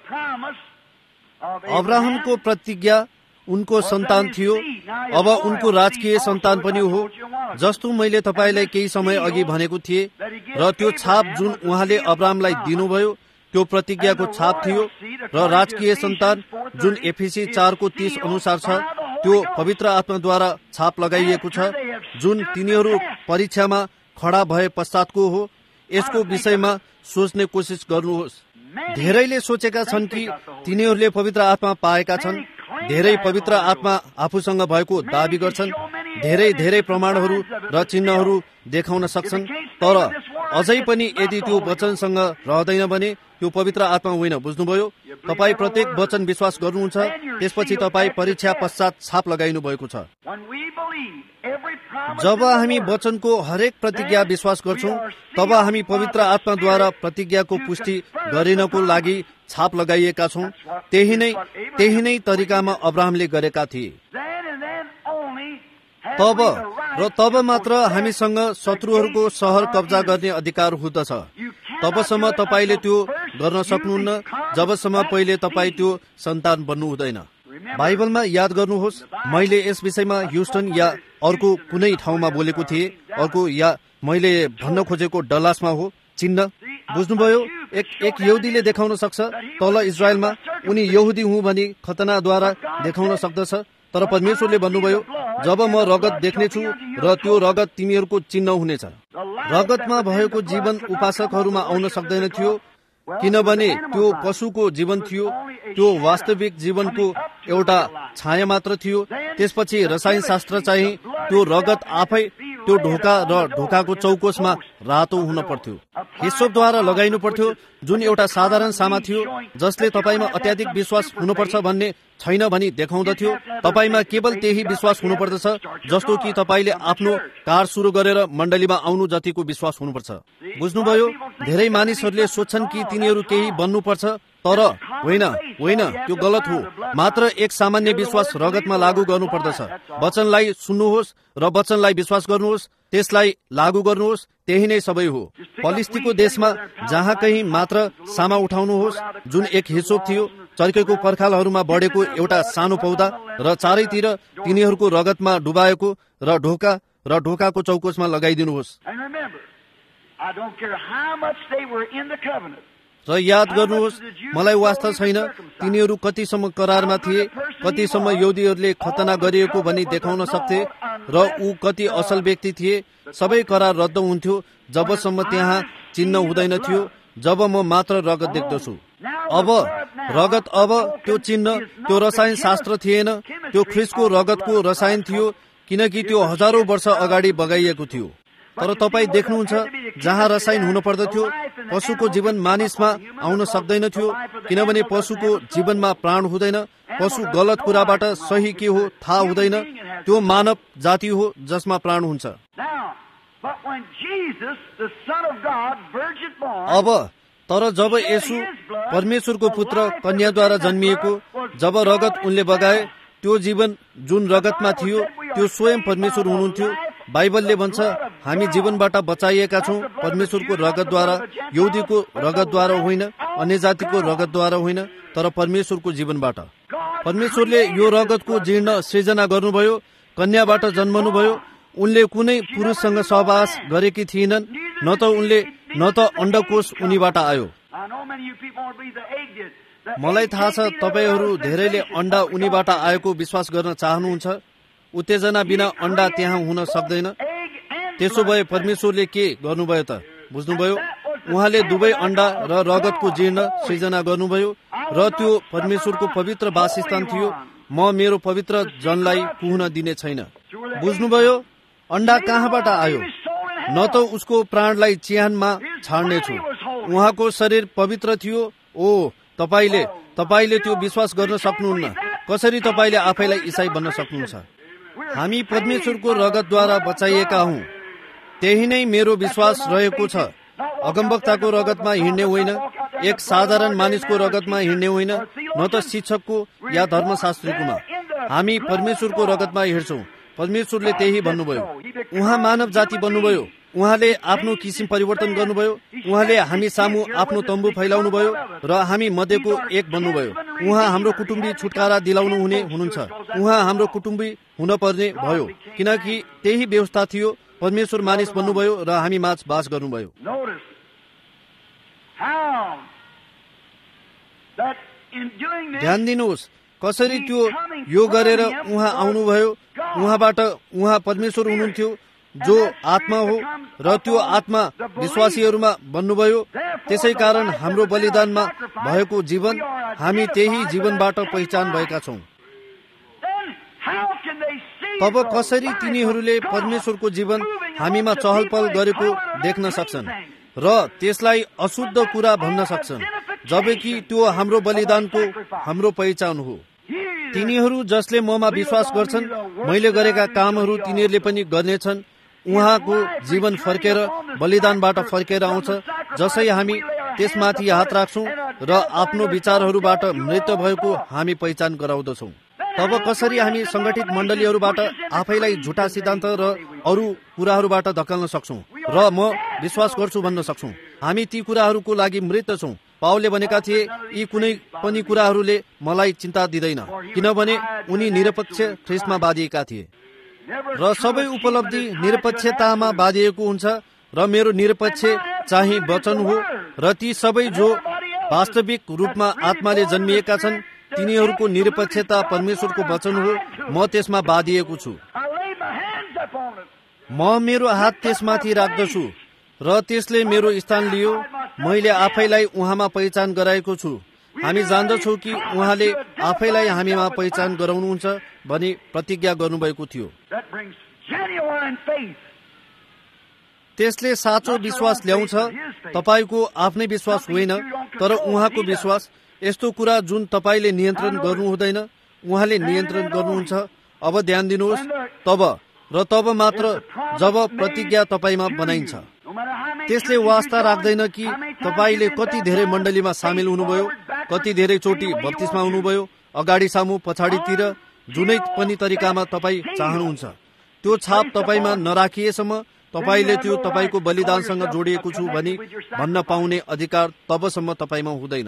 अब्राहमको प्रतिज्ञा उनको सन्तान थियो, अब उनको राजकीय सन्तान पनि हो, जस्तो मैले तपाईँलाई केही समय अघि भनेको थिएँ। र त्यो छाप जुन उहाँले अब्राहमलाई दिनुभयो त्यो प्रतिज्ञाको छाप थियो, र राजकीय सन्तान जुन एफिसी चारको तीस अनुसार छ त्यो पवित्र आत्माद्वारा छाप लगाइएको छ, जुन तिनीहरू परीक्षामा खडा भए पश्चातको हो। यसको विषयमा सोच्ने कोसिस गर्नुहोस्। धेरैले सोचेका छन् कि तिनीहरूले पवित्र आत्मा पाएका छन्, धेरै पवित्र आत्मा आफूसँग भएको दाबी गर्छन्, धेरै धेरै प्रमाणहरू र चिन्हहरू देखाउन सक्छन्, तर अझै पनि यदि त्यो वचनसँग रहँदैन भने त्यो पवित्र आत्मा होइन। बुझ्नुभयो? तपाईँ प्रत्येक वचन विश्वास गर्नुहुन्छ, त्यसपछि तपाईँ परीक्षा पश्चात छाप लगाइनु भएको छ। जब हामी वचनको हरेक प्रतिज्ञा विश्वास गर्छौं, तब हामी पवित्र आत्माद्वारा प्रतिज्ञाको पुष्टि गरिनको लागि छाप लगाइएका छौं। त्यही नै त्यही नै तरिकामा अब्राहमले गरेका थिए। तब र तब मात्र हामीसँग शत्रुहरूको सहर कब्जा गर्ने अधिकार हुँदछ। तबसम्म तपाईँले त्यो गर्न सक्नुहुन्न जबसम्म पहिले तपाईँ त्यो सन्तान बन्नु हुँदैन। बाइबलमा याद गर्नुहोस्, मैले यस विषयमा ह्युस्टन या अर्को कुनै ठाउँमा बोलेको थिएँ, अर्को या मैले भन्न खोजेको डल्लासमा हो। चिन्ह बुझ्नुभयो? एक एक यहुदीले देखाउन सक्छ तल इजरायलमा उनी यहुदी हुँ भनी खतनाद्वारा देखाउन सक्दछ, तर परमेश्वरले भन्नुभयो जब म रगत देख्नेछु र त्यो रगत तिमीहरूको चिन्ह हुनेछ। रगतमा भएको जीवन उपासकहरूमा आउन सक्दैन थियो, किनभने त्यो पशुको जीवन थियो, त्यो वास्तविक जीवनको एउटा छाया मात्र थियो। त्यसपछि रसायन शास्त्र चाहिँ त्यो रगत आफै त्यो ढोका र ढोकाको चौकोसमा रातो हुन पर्थ्यो, हिस्सोपद्वारा लगाइनु पर्थ्यो, जुन एउटा साधारण सामा थियो जसले तपाईँमा अत्याधिक विश्वास हुनुपर्छ भन्ने छैन भनी देखाउँदथ्यो। तपाईँमा केवल त्यही विश्वास हुनुपर्दछ जस्तो कि तपाईँले आफ्नो कार सुरु गरेर मण्डलीमा आउनु जतिको विश्वास हुनुपर्छ। बुझ्नुभयो? धेरै मानिसहरूले सोच्छन् कि तिनीहरू केही बन्नुपर्छ, तर होइन होइन, त्यो गलत हो। मात्र एक सामान्य विश्वास रगतमा लागू गर्नुपर्दछ। वचनलाई सुन्नुहोस् र वचनलाई विश्वास गर्नुहोस्, त्यसलाई लागू गर्नुहोस्, त्यही नै सबै हो। फलिस्तीको देशमा जहाँ कहीँ मात्र सामा उठाउनुहोस्, जुन एक हिस्सोप थियो, चर्केको पर्खालहरूमा बढेको एउटा सानो पौधा र चारैतिर तिनीहरूको रगतमा डुबाएको र ढोका र ढोकाको चौकोसमा लगाइदिनुहोस्। र याद गर्नुहोस्, मलाई वास्ता छैन तिनीहरू कतिसम्म करारमा थिए, कतिसम्म यहुदीहरूले खतना गरिएको भनी देखाउन सक्थे र ऊ कति असल व्यक्ति थिए। सबै करार रद्द हुन्थ्यो जबसम्म त्यहाँ चिन्ह हुँदैन थियो, जब म मात्र रगत देख्दछु। अब रगत, अब त्यो चिन्ह, त्यो रसायन शास्त्र थिएन, त्यो ख्रिस्टको रगतको रसायन थियो, किनकि त्यो हजारौं वर्ष अगाडि बगाइएको थियो। तर तपाईँ देख्नुहुन्छ जहाँ रसायन हुन पर्दथ्यो, पशुको जीवन मानिसमा आउन सक्दैन थियो, किनभने पशुको जीवनमा प्राण हुँदैन। पशु गलत कुराबाट सही के हो थाहा हुँदैन, त्यो मानव जाति हो जसमा प्राण हुन्छ। अब तर जब येशू परमेश्वरको पुत्र कन्याद्वारा जन्मिएको, जब रगत उनले बगाए, त्यो जीवन जुन रगतमा थियो त्यो स्वयं परमेश्वर हुनुहुन्थ्यो। बाइबलले भन्छ हामी जीवनबाट बचाइएका छौं परमेश्वरको रगतद्वारा, यहुदीको रगतद्वारा होइन, अन्य जातिको रगतद्वारा होइन, तर परमेश्वरको जीवनबाट। परमेश्वरले यो रगतको जीर्ण सृजना गर्नुभयो, कन्याबाट जन्मनुभयो। उनले कुनै पुरुषसँग सहवास गरेकी थिएनन्, न त उनले न त अण्डकोष उनीबाट आयो। मलाई थाहा छ तपाईहरू धेरैले अण्डा उनीबाट आएको विश्वास गर्न चाहनुहुन्छ। उत्तेजना बिना अण्डा त्यहाँ हुन सक्दैन। त्यसो भए परमेश्वरले के गर्नुभयो त? बुझ्नुभयो? उहाँले दुवै अण्डा र रगतको जीर्ण सृजना गर्नुभयो र त्यो परमेश्वरको पवित्र वासस्थान थियो। म मेरो पवित्र जनलाई पुग्न दिने छैन। बुझ्नुभयो? अन्डा कहाँबाट आयो? न त उसको प्राणलाई चिहानमा छाड्नेछु। उहाँको शरीर पवित्र थियो। ओ तपाईले तपाईले त्यो विश्वास गर्न सक्नुहुन्न। कसरी तपाईले आफैलाई ईसाई बन्न सक्नुहुन्छ? हामी परमेश्वरको रगतद्वारा बचाइएका हौं। त्यही नै मेरो विश्वास रहेको छ। अगमवक्ताको रगतमा हिँड्ने होइन, एक साधारण मानिसको रगतमा हिँड्ने होइन, न त शिक्षकको या धर्मशास्त्रीकोमा। हामी परमेश्वरको रगतमा हिँड्छौं। परमेश्वरले त्यही भन्नुभयो। उहाँ मानव जाति बन्नुभयो। उहाँले आफ्नो किसिम परिवर्तन गर्नुभयो। उहाँले हामी सामु आफ्नो तम्बु फैलाउनु भयो र हामी मध्येको एक बन्नुभयो। उहाँ हाम्रो कुटुम्बी छुटकारा दिलाउनु हुने हुनुहुन्छ। उहाँ हाम्रो कुटुम्बी हुन पर्ने भयो, किनकि त्यही व्यवस्था थियो। परमेश्वर मानिस बन्नुभयो र हामी माझ बास गर्नुभयो। ध्यान दिनुहोस् कसरी त्यो यो गरेर उहाँ आउनुभयो। उहाँबाट उहाँ परमेश्वर हुनुहुन्थ्यो जो आत्मा हो र त्यो आत्मा विश्वासीहरूमा बन्नुभयो। त्यसै कारण हाम्रो बलिदानमा भएको जीवन हामी त्यही जीवनबाट पहिचान भएका छौं। तब कसरी तिनीहरूले परमेश्वरको जीवन हामीमा चहल पहल गरेको देख्न सक्छन् र त्यसलाई अशुद्ध कुरा भन्न सक्छन्, जबकि त्यो हाम्रो बलिदानको हाम्रो पहिचान हो। तिनीहरू जसले ममा विश्वास गर्छन्, मैले गरेका कामहरू तिनीहरूले पनि गर्नेछन्। उहाँको जीवन फर्केर बलिदानबाट फर्केर आउँछ। जसै हामी त्यसमाथि हात राख्छौं र आफ्नो विचारहरूबाट मृत भएको हामी पहिचान गराउँदछौं। तब कसरी हामी संगठित मण्डलीहरूबाट आफैलाई झुटा सिद्धान्त र अरू कुराहरूबाट धकेल्न सक्छौं र म विश्वास गर्छु भन्न सक्छौं। हामी ती कुराहरूको लागि मृत छौं। पावलले भनेका थिए, यी कुनै पनि कुराहरूले मलाई चिन्ता दिँदैन, किनभने उनी निरपेक्ष ख्रिस्टमा बाँधिएका थिए र सबै उपलब्धि निरपेक्षतामा बाँधिएको हुन्छ र मेरो निरपेक्ष चाहिँ वचन हो र ती सबै जो वास्तविक रूपमा आत्माले जन्मिएका छन् तिनीहरूको निरपेक्षता परमेश्वरको वचन हो। म त्यसमा बाँधिएको छु। म मेरो हात त्यसमाथि राख्दछु र त्यसले मेरो स्थान लियो। मैले आफैलाई उहाँमा पहिचान गराएको छु। हामी जान्दछौँ कि उहाँले आफैलाई हामीमा पहिचान गराउनुहुन्छ भनी प्रतिज्ञा गर्नुभएको थियो। त्यसले साँचो विश्वास ल्याउँछ। तपाईको आफ्नै विश्वास होइन, तर उहाँको विश्वास। यस्तो कुरा जुन तपाईले नियन्त्रण गर्नु हुँदैन, उहाँले नियन्त्रण गर्नुहुन्छ। अब ध्यान दिनुहोस्, तब र तब मात्र जब प्रतिज्ञा तपाईमा बनाइन्छ। त्यसले वास्ता राख्दैन कि तपाईले कति धेरै मण्डलीमा सामेल हुनुभयो, कति धेरै चोटि बप्तिस्मा हुनुभयो, अगाडि सामु पछाडितिर, जुनै पनि तरिकामा तपाई चाहनुहुन्छ। त्यो छाप तपाईमा नराखिएसम्म तपाईले त्यो तपाईको बलिदानसँग जोडिएको छु भनी भन्न पाउने अधिकार तबसम्म तपाईमा हुँदैन।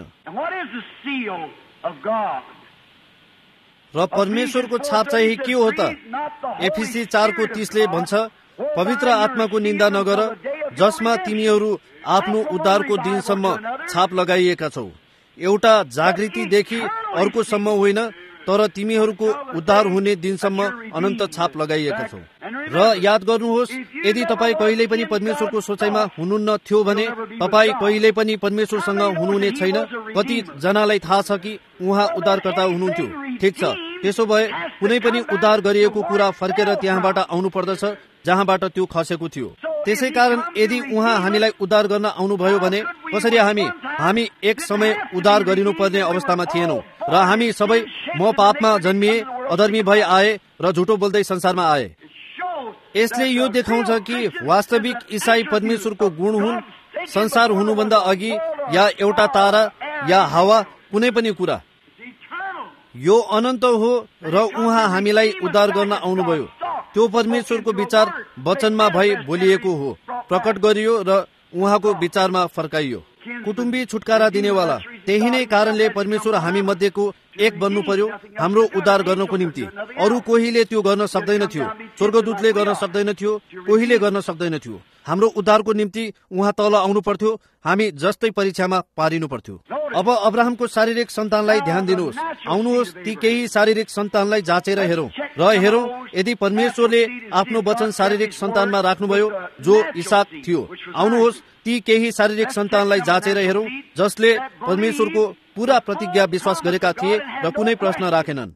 र परमेश्वरको छाप चाहिँ के हो त? एफिसी चारको तीसले भन्छ, पवित्र आत्माको निन्दा नगर, जसमा तिमीहरू आफ्नो उद्धारको दिनसम्म छाप लगाइएका छौ। एउटा जागृतिदेखि अर्कोसम्म होइन, तर तिमीहरूको उद्धार हुने दिनसम्म अनन्त छाप लगाइएका छौ। र याद गर्नुहोस्, यदि तपाईँ कहिल्यै पनि परमेश्वरको सोचाइमा हुनुहुन्न थियो भने तपाईँ कहिल्यै पनि परमेश्वरसँग हुनुहुने छैन। कति जनालाई थाहा छ कि उहाँ उद्धारकर्ता हुनुहुन्थ्यो? ठिक छ, त्यसो भए कुनै पनि उद्धार गरिएको कुरा फर्केर त्यहाँबाट आउनु पर्दछ जहाँबाट त्यो खसेको थियो। त्यसै कारण यदि उहाँ हामीलाई उद्धार गर्न आउनुभयो भने कसरी हामी हामी एक समय उद्धार गरिनु पर्ने अवस्थामा थिएनौं र हामी सबै म पापमा जन्मिए, अधर्मी भई आए र झुटो बोल्दै संसारमा आए। यसले यो देखाउँछ कि वास्तविक ईसाई परमेश्वरको गुण हुन्। संसार हुनुभन्दा अघि या एउटा तारा या हावा कुनै पनि कुरा यो अनन्त हो र उहाँ हामीलाई उद्धार गर्न आउनुभयो। त्यो परमेश्वरको विचार वचनमा भई बोलिएको हो, प्रकट गरियो र उहाँको विचारमा फर्काइयो। कुटुम्बी छुटकारा दिनेवाला। त्यही नै कारणले परमेश्वर हामी मध्येको एक बन्नु पर्यो हाम्रो उद्धार गर्नको निम्ति। अरू कोहीले त्यो गर्न सक्दैन थियो। स्वर्गदूतले गर्न सक्दैन थियो, कोहीले गर्न सक्दैन थियो। हाम्रो उद्धारको निम्ति उहाँ तल आउनु पर्थ्यो, हामी जस्तै परीक्षामा पारिनु पर्थ्यो। अब अब्राहमको शारीरिक सन्तानलाई ध्यान दिनुहोस्। आउनुहोस् ती केही शारीरिक सन्तानलाई जाँचेर हेरौं र हेरौं यदि परमेश्वरले आफ्नो वचन शारीरिक सन्तानमा राख्नुभयो जो इसाक थियो। आउनुहोस् ती केही शारीरिक सन्तानलाई जाँचेर हेरौं जसले परमेश्वरको पूरा प्रतिज्ञा विश्वास गरेका थिए र कुनै प्रश्न राखेनन्।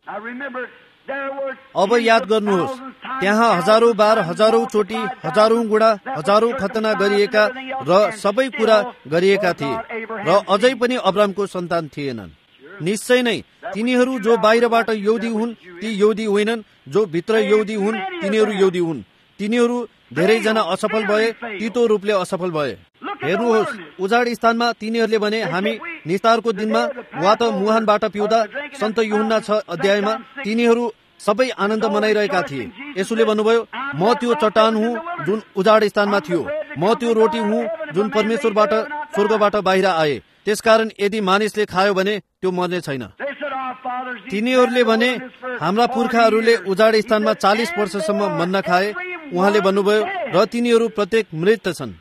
अब याद गर्नुहोस्, त्यहाँ हजारौं बार हजारौं चोटि हजारौं गुणा हजारौं खतना गरिएका र सबै कुरा गरिएका थिए र अझै पनि अब्रामको सन्तान थिएनन्। निश्चय नै तिनीहरू जो बाहिरबाट यहुदी हुन् ती यहुदी होइनन्, जो भित्र यहुदी हुन् तिनीहरू यहुदी हुन्। तिनीहरू धेरैजना असफल भए, तितो रूपले असफल भए। हेर्नुहोस्, उजाड स्थानमा तिनीहरूले भने हामी निस्तारको दिनमा वा त मुहानबाट पिउँदा सन्त यूहन्ना छ अध्यायमा तिनीहरू सबै आनन्द मनाइरहेका थिए। यसुले भन्नुभयो, म त्यो चट्टान हुँ जुन उजाड स्थानमा थियो, म त्यो रोटी हुँ जुन परमेश्वरबाट स्वर्गबाट बाहिर आए, त्यसकारण यदि मानिसले खायो भने त्यो मर्ने छैन। तिनीहरूले भने हाम्रा पुर्खाहरूले उजाड स्थानमा चालिस वर्षसम्म मन्ना खाए। उहाँले भन्नुभयो, र तिनीहरू प्रत्येक मृत छन्।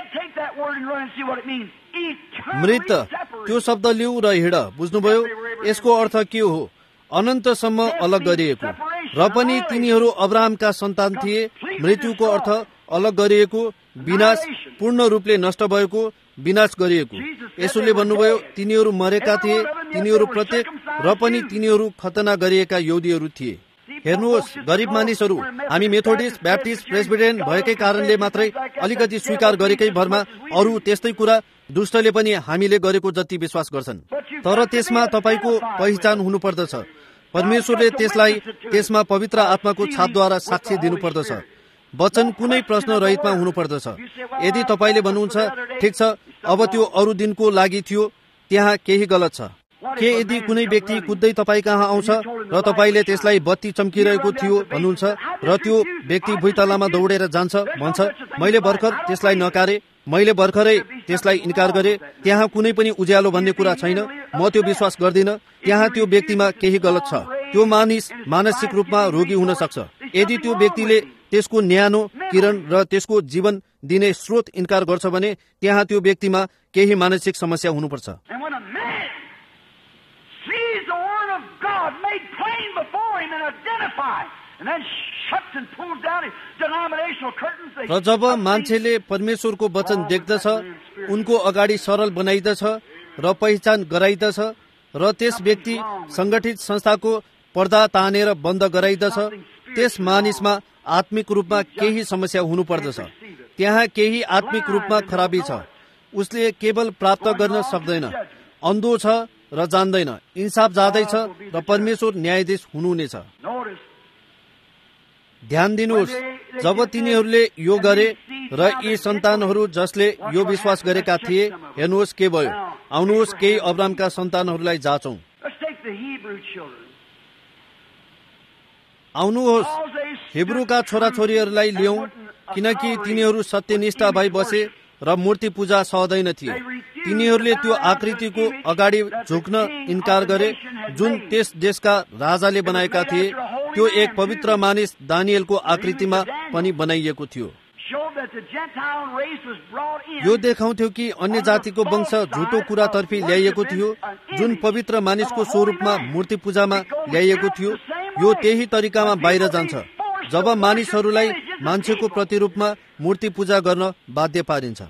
मृत त्यो शब्द लिऊ र हिँड, बुझ्नुभयो? यसको अर्थ के हो? अनन्तसम्म अलग गरिएको। र पनि तिनीहरू अब्राहमका सन्तान थिए। मृत्युको अर्थ अलग गरिएको, विनाश, पूर्ण रूपले नष्ट भएको, विनाश गरिएको। यसुले भन्नुभयो, तिनीहरू मरेका थिए, तिनीहरू प्रत्येक, र पनि तिनीहरू खतना गरिएका यहुदीहरू थिए। हेर्नुहोस्, गरिब मानिसहरू हामी मेथोडिस्ट, ब्याप्टिस्ट, प्रेस्बिटेरियन भएकै कारणले मात्रै अलिकति स्वीकार गरेकै भरमा अरू त्यस्तै कुरा दुष्टले पनि हामीले गरेको जति विश्वास गर्छन्। तर त्यसमा तपाईँको पहिचान हुनुपर्दछ। परमेश्वरले त्यसलाई त्यसमा पवित्र आत्माको छापद्वारा साक्षी दिनुपर्दछ। वचन कुनै प्रश्न रहितमा हुनुपर्दछ। यदि तपाईँले भन्नुहुन्छ, ठिक छ, अब त्यो अरू दिनको लागि थियो, त्यहाँ केही गलत छ। के यदि कुनै व्यक्ति कुद्दै तपाईँ कहाँ आउँछ र तपाईँले त्यसलाई बत्ती चम्किरहेको थियो भन्नुहुन्छ र त्यो व्यक्ति भुइँतलामा दौडेर जान्छ भन्छ, मैले भर्खर त्यसलाई नकारे, मैले भर्खरै त्यसलाई इन्कार गरे, त्यहाँ कुनै पनि उज्यालो भन्ने कुरा छैन, म त्यो विश्वास गर्दिनँ, त्यहाँ त्यो व्यक्तिमा केही गलत छ। त्यो मानिस मानसिक रूपमा रोगी हुन सक्छ। यदि त्यो व्यक्तिले त्यसको न्यानो किरण र त्यसको जीवन दिने स्रोत इन्कार गर्छ भने त्यहाँ त्यो व्यक्तिमा केही मानसिक समस्या हुनुपर्छ। र जब मान्छेले परमेश्वरको वचन देख्दछ, उनको अगाडि सरल बनाइदछ र पहिचान गराइदछ र त्यस व्यक्ति संगठित संस्थाको पर्दा तानेर बन्द गराइदछ, त्यस मानिसमा आत्मिक रूपमा केही समस्या हुनुपर्दछ। त्यहाँ केही आत्मिक रूपमा खराबी छ। उसले केवल प्राप्त गर्न सक्दैन, अन्धो छ र जान्दैन, इन्साफ जाँदैछ र परमेश्वर न्यायाधीश हुनुहुनेछ। ध्यान दिनुहोस्, जब तिनीहरूले यो गरे र यी सन्तानहरू जसले यो विश्वास गरेका थिए, हेर्नुहोस् के भयो। आउनुहोस् केही अब्रामका सन्तानहरूलाई जाँचौं। आउनुहोस् हिब्रूका छोराछोरीहरूलाई ल्याउँ, किनकि तिनीहरू सत्यनिष्ठा भई बसे र मूर्ति पूजा सहदैन थिए। तिनीहरूले त्यो आकृतिको अगाडि झुक्न इन्कार गरे जुन त्यस देशका राजाले बनाएका थिए। त्यो एक पवित्र मानिस दानियलको आकृतिमा पनि बनाइएको थियो। यो देखाउँथ्यो कि अन्य जातिको वंश झुटो कुरातर्फी ल्याइएको थियो, जुन पवित्र मानिसको स्वरूपमा मूर्ति पूजामा ल्याइएको थियो। यो त्यही तरिकामा बाहिर जान्छ जब मानिसहरूलाई मान्छेको प्रतिरूपमा मूर्ति पूजा गर्न बाध्य पारिन्छ।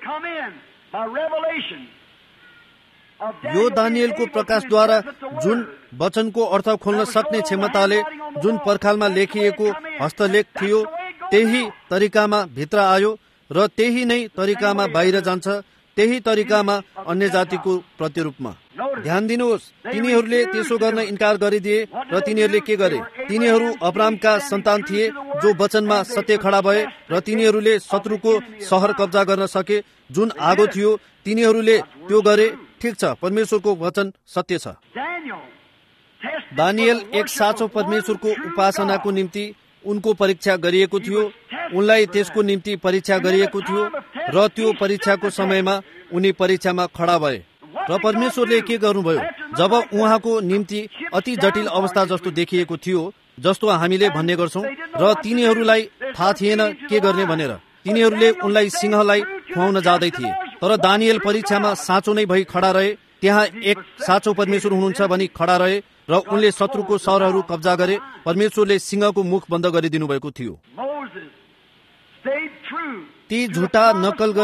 यो दानियलको प्रकाशद्वारा जुन वचनको अर्थ खोल्न सक्ने क्षमताले जुन पर्खालमा लेखिएको हस्तलेख थियो, त्यही तरिकामा भित्र आयो र त्यही नै तरिकामा बाहिर जान्छ, त्यही तरिकामा अन्य जातिको प्रतिरूपमा। ध्यान दिनुहोस्, तिनीहरूले त्यसो गर्न इन्कार गरिदिए र तिनीहरूले के गरे? तिनीहरू अब्रामका सन्तान थिए जो वचनमा सत्य खडा भए र तिनीहरूले शत्रुको सहर कब्जा गर्न सके जुन आगो थियो। तिनीहरूले त्यो गरे। ठिक छ, परमेश्वरको वचन सत्य छ। दानियल एक साँचो परमेश्वरको उपासनाको निम्ति उनको परीक्षा गरिएको थियो। उनलाई त्यसको निम्ति परीक्षा गरिएको थियो र त्यो परीक्षाको समयमा उनी परीक्षामा खडा भए र परमेश्वरले के गर्नुभयो? जब उहाँको निम्ति अति जटिल अवस्था जस्तो देखिएको थियो, जस्तो हामीले भन्ने गर्छौं, र तिनीहरूलाई थाहा थिएन के गर्ने भनेर, तिनीहरूले उनलाई सिंहलाई खुवाउन जाँदै थिए। तर दानियल परीक्षामा साँचो नै भई खडा रहे। त्यहाँ एक साँचो परमेश्वर हुनुहुन्छ भनी खडा रहे र उनले शत्रुको सहरहरू कब्जा गरे। परमेश्वरले सिंहको मुख बन्द गरिदिनु भएको थियो। ती झुटा नकल गर्ने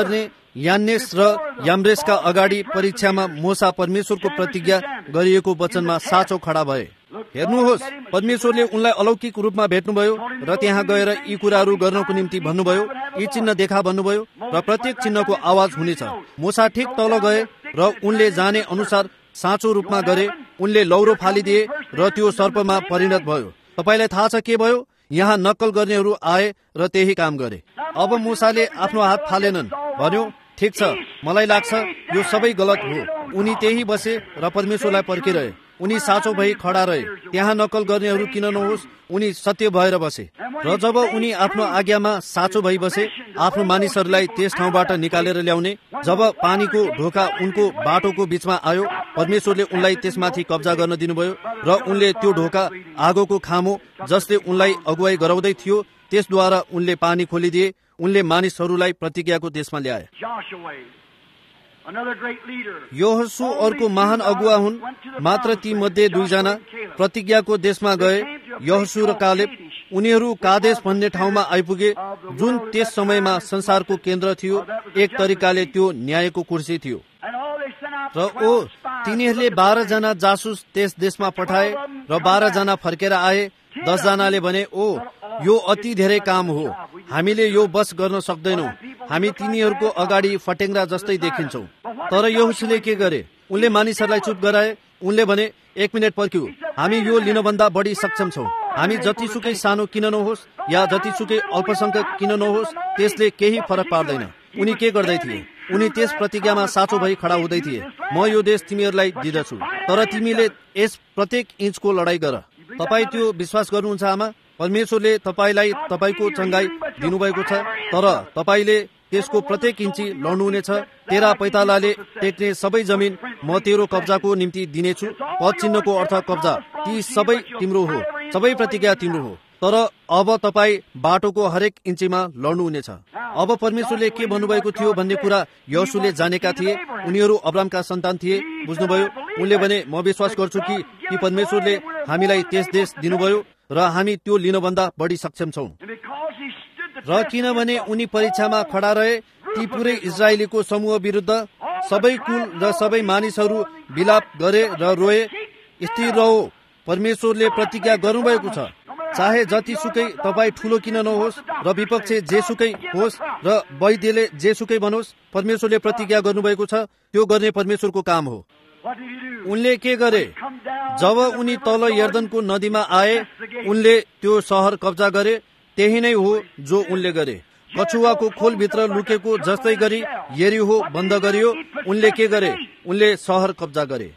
यान्नेस र याम्ब्रेसका अगाडि परीक्षामा मोसा परमेश्वरको प्रतिज्ञा गरिएको वचनमा साँचो खडा भए। हेर्नुहोस्, परमेश्वरले उनलाई अलौकिक रूपमा भेट्नुभयो र त्यहाँ गएर यी कुराहरू गर्नको निम्ति भन्नुभयो, यी चिन्ह देखा भन्नुभयो र प्रत्येक चिन्हको आवाज हुनेछ। मोसा ठिक तल गए र उनले जाने अनुसार साँचो रूपमा गरे। उनले लौरो फालिदिए र त्यो सर्पमा परिणत भयो। तपाईलाई थाहा छ के भयो? यहाँ नक्कल गर्नेहरू आए र त्यही काम गरे। अब मोसाले आफ्नो हात फालेनन्, भन्यो ठिक छ, मलाई लाग्छ यो सबै गलत हो। उनी त्यही बसे र परमेश्वरलाई पर्खिरहे। उनी साँचो भई खडा रहे। त्यहाँ नक्कल गर्नेहरू किन नहोस्, उनी सत्य भएर बसे। र जब उनी आफ्नो आज्ञामा साँचो भई बसे, आफ्नो मानिसहरूलाई त्यस ठाउँबाट निकालेर ल्याउने, जब पानीको ढोका उनको बाटोको बीचमा आयो, परमेश्वरले उनलाई त्यसमाथि कब्जा गर्न दिनुभयो र उनले त्यो ढोका आगोको खामो जसले उनलाई अगुवाई गराउँदै थियो त्यसद्वारा उनले पानी खोलिदिए। उनले मानिसहरूलाई प्रतिज्ञाको देशमा ल्याए। योहोशु अर्को महान अगुवा हुन्। मात्र ती मध्ये दुईजना प्रतिज्ञाको देशमा गए, योहोशु र कालेब। उनीहरू कादेश भन्ने ठाउँमा आइपुगे, जुन त्यस समयमा संसारको केन्द्र थियो। एक तरिकाले त्यो न्यायको कुर्सी थियो। र ओ तिनीहरूले बाह्र जना जासुस त्यस देशमा पठाए र बाह्र जना फर्केर आए। दस जनाले भने, ओ यो अति धेरै काम हो, हामीले यो बस गर्न सक्दैनौँ, हामी तिनीहरूको अगाडि फटेङ्ग्रा जस्तै देखिन्छौँ। तर योहोशुले के गरे? उनले मानिसहरूलाई चुप गराए। उनले भने, एक मिनट पर्ख्यौ, हामी यो लिनभन्दा बढी सक्षम छौँ। हामी जतिसुकै सानो किन नहोस् या जतिसुकै अल्पसंख्यक किन नहोस्, त्यसले केही फरक पार्दैन। उनी के गर्दै थिए? उनी त्यस प्रतिज्ञामा साँचो भई खडा हुँदै थिए। म यो देश तिमीहरूलाई दिदछु, तर तिमीले यस प्रत्येक इन्चको लडाई गर। तपाईँ त्यो विश्वास गर्नुहुन्छ आमा? परमेश्वरले तपाईँलाई तपाईँको चङ्गाई दिनुभएको छ, तर तपाईँले त्यसको प्रत्येक इन्ची लड्नुहुनेछ। तेरा पैतालाले टेक्ने सबै जमिन म तेरो कब्जाको निम्ति दिनेछु। पद चिन्हको अर्थ कब्जा। ती सबै तिम्रो हो, सबै प्रतिज्ञा तिम्रो हो। तर अब तपाईँ बाटोको हरेक इन्चीमा लड्नुहुनेछ। अब परमेश्वरले के भन्नुभएको थियो भन्ने कुरा योहोशुले जानेका थिए। उनीहरू अब्रामका सन्तान थिए। बुझ्नुभयो? उनले भने, म विश्वास गर्छु कि कि परमेश्वरले हामीलाई त्यस देश दिनुभयो र हामी त्यो लिनभन्दा बढी सक्षम छौँ। र किनभने उनी परीक्षामा खडा रहे, ती पुरै इजरायलीको समूह विरुद्ध सबै कुल र सबै मानिसहरू विलाप गरे र रोए। स्थिर रहो, परमेश्वरले प्रतिज्ञा गर्नुभएको छ। चाहे जतिसुकै तपाईँ ठुलो किन नहोस् र विपक्ष जेसुकै होस् र वैद्यले जेसुकै भनोस्, परमेश्वरले प्रतिज्ञा गर्नुभएको छ। त्यो गर्ने परमेश्वरको काम हो। उनले के गरे? जब उनी तल यर्दनको नदीमा आए, उनले त्यो सहर कब्जा गरे। त्यही नै हो जो उनले गरे। कछुवाको खोलभित्र लुकेको जस्तै गरी यरीहो बन्द गरियो। उनले के गरे? उनले सहर कब्जा गरे।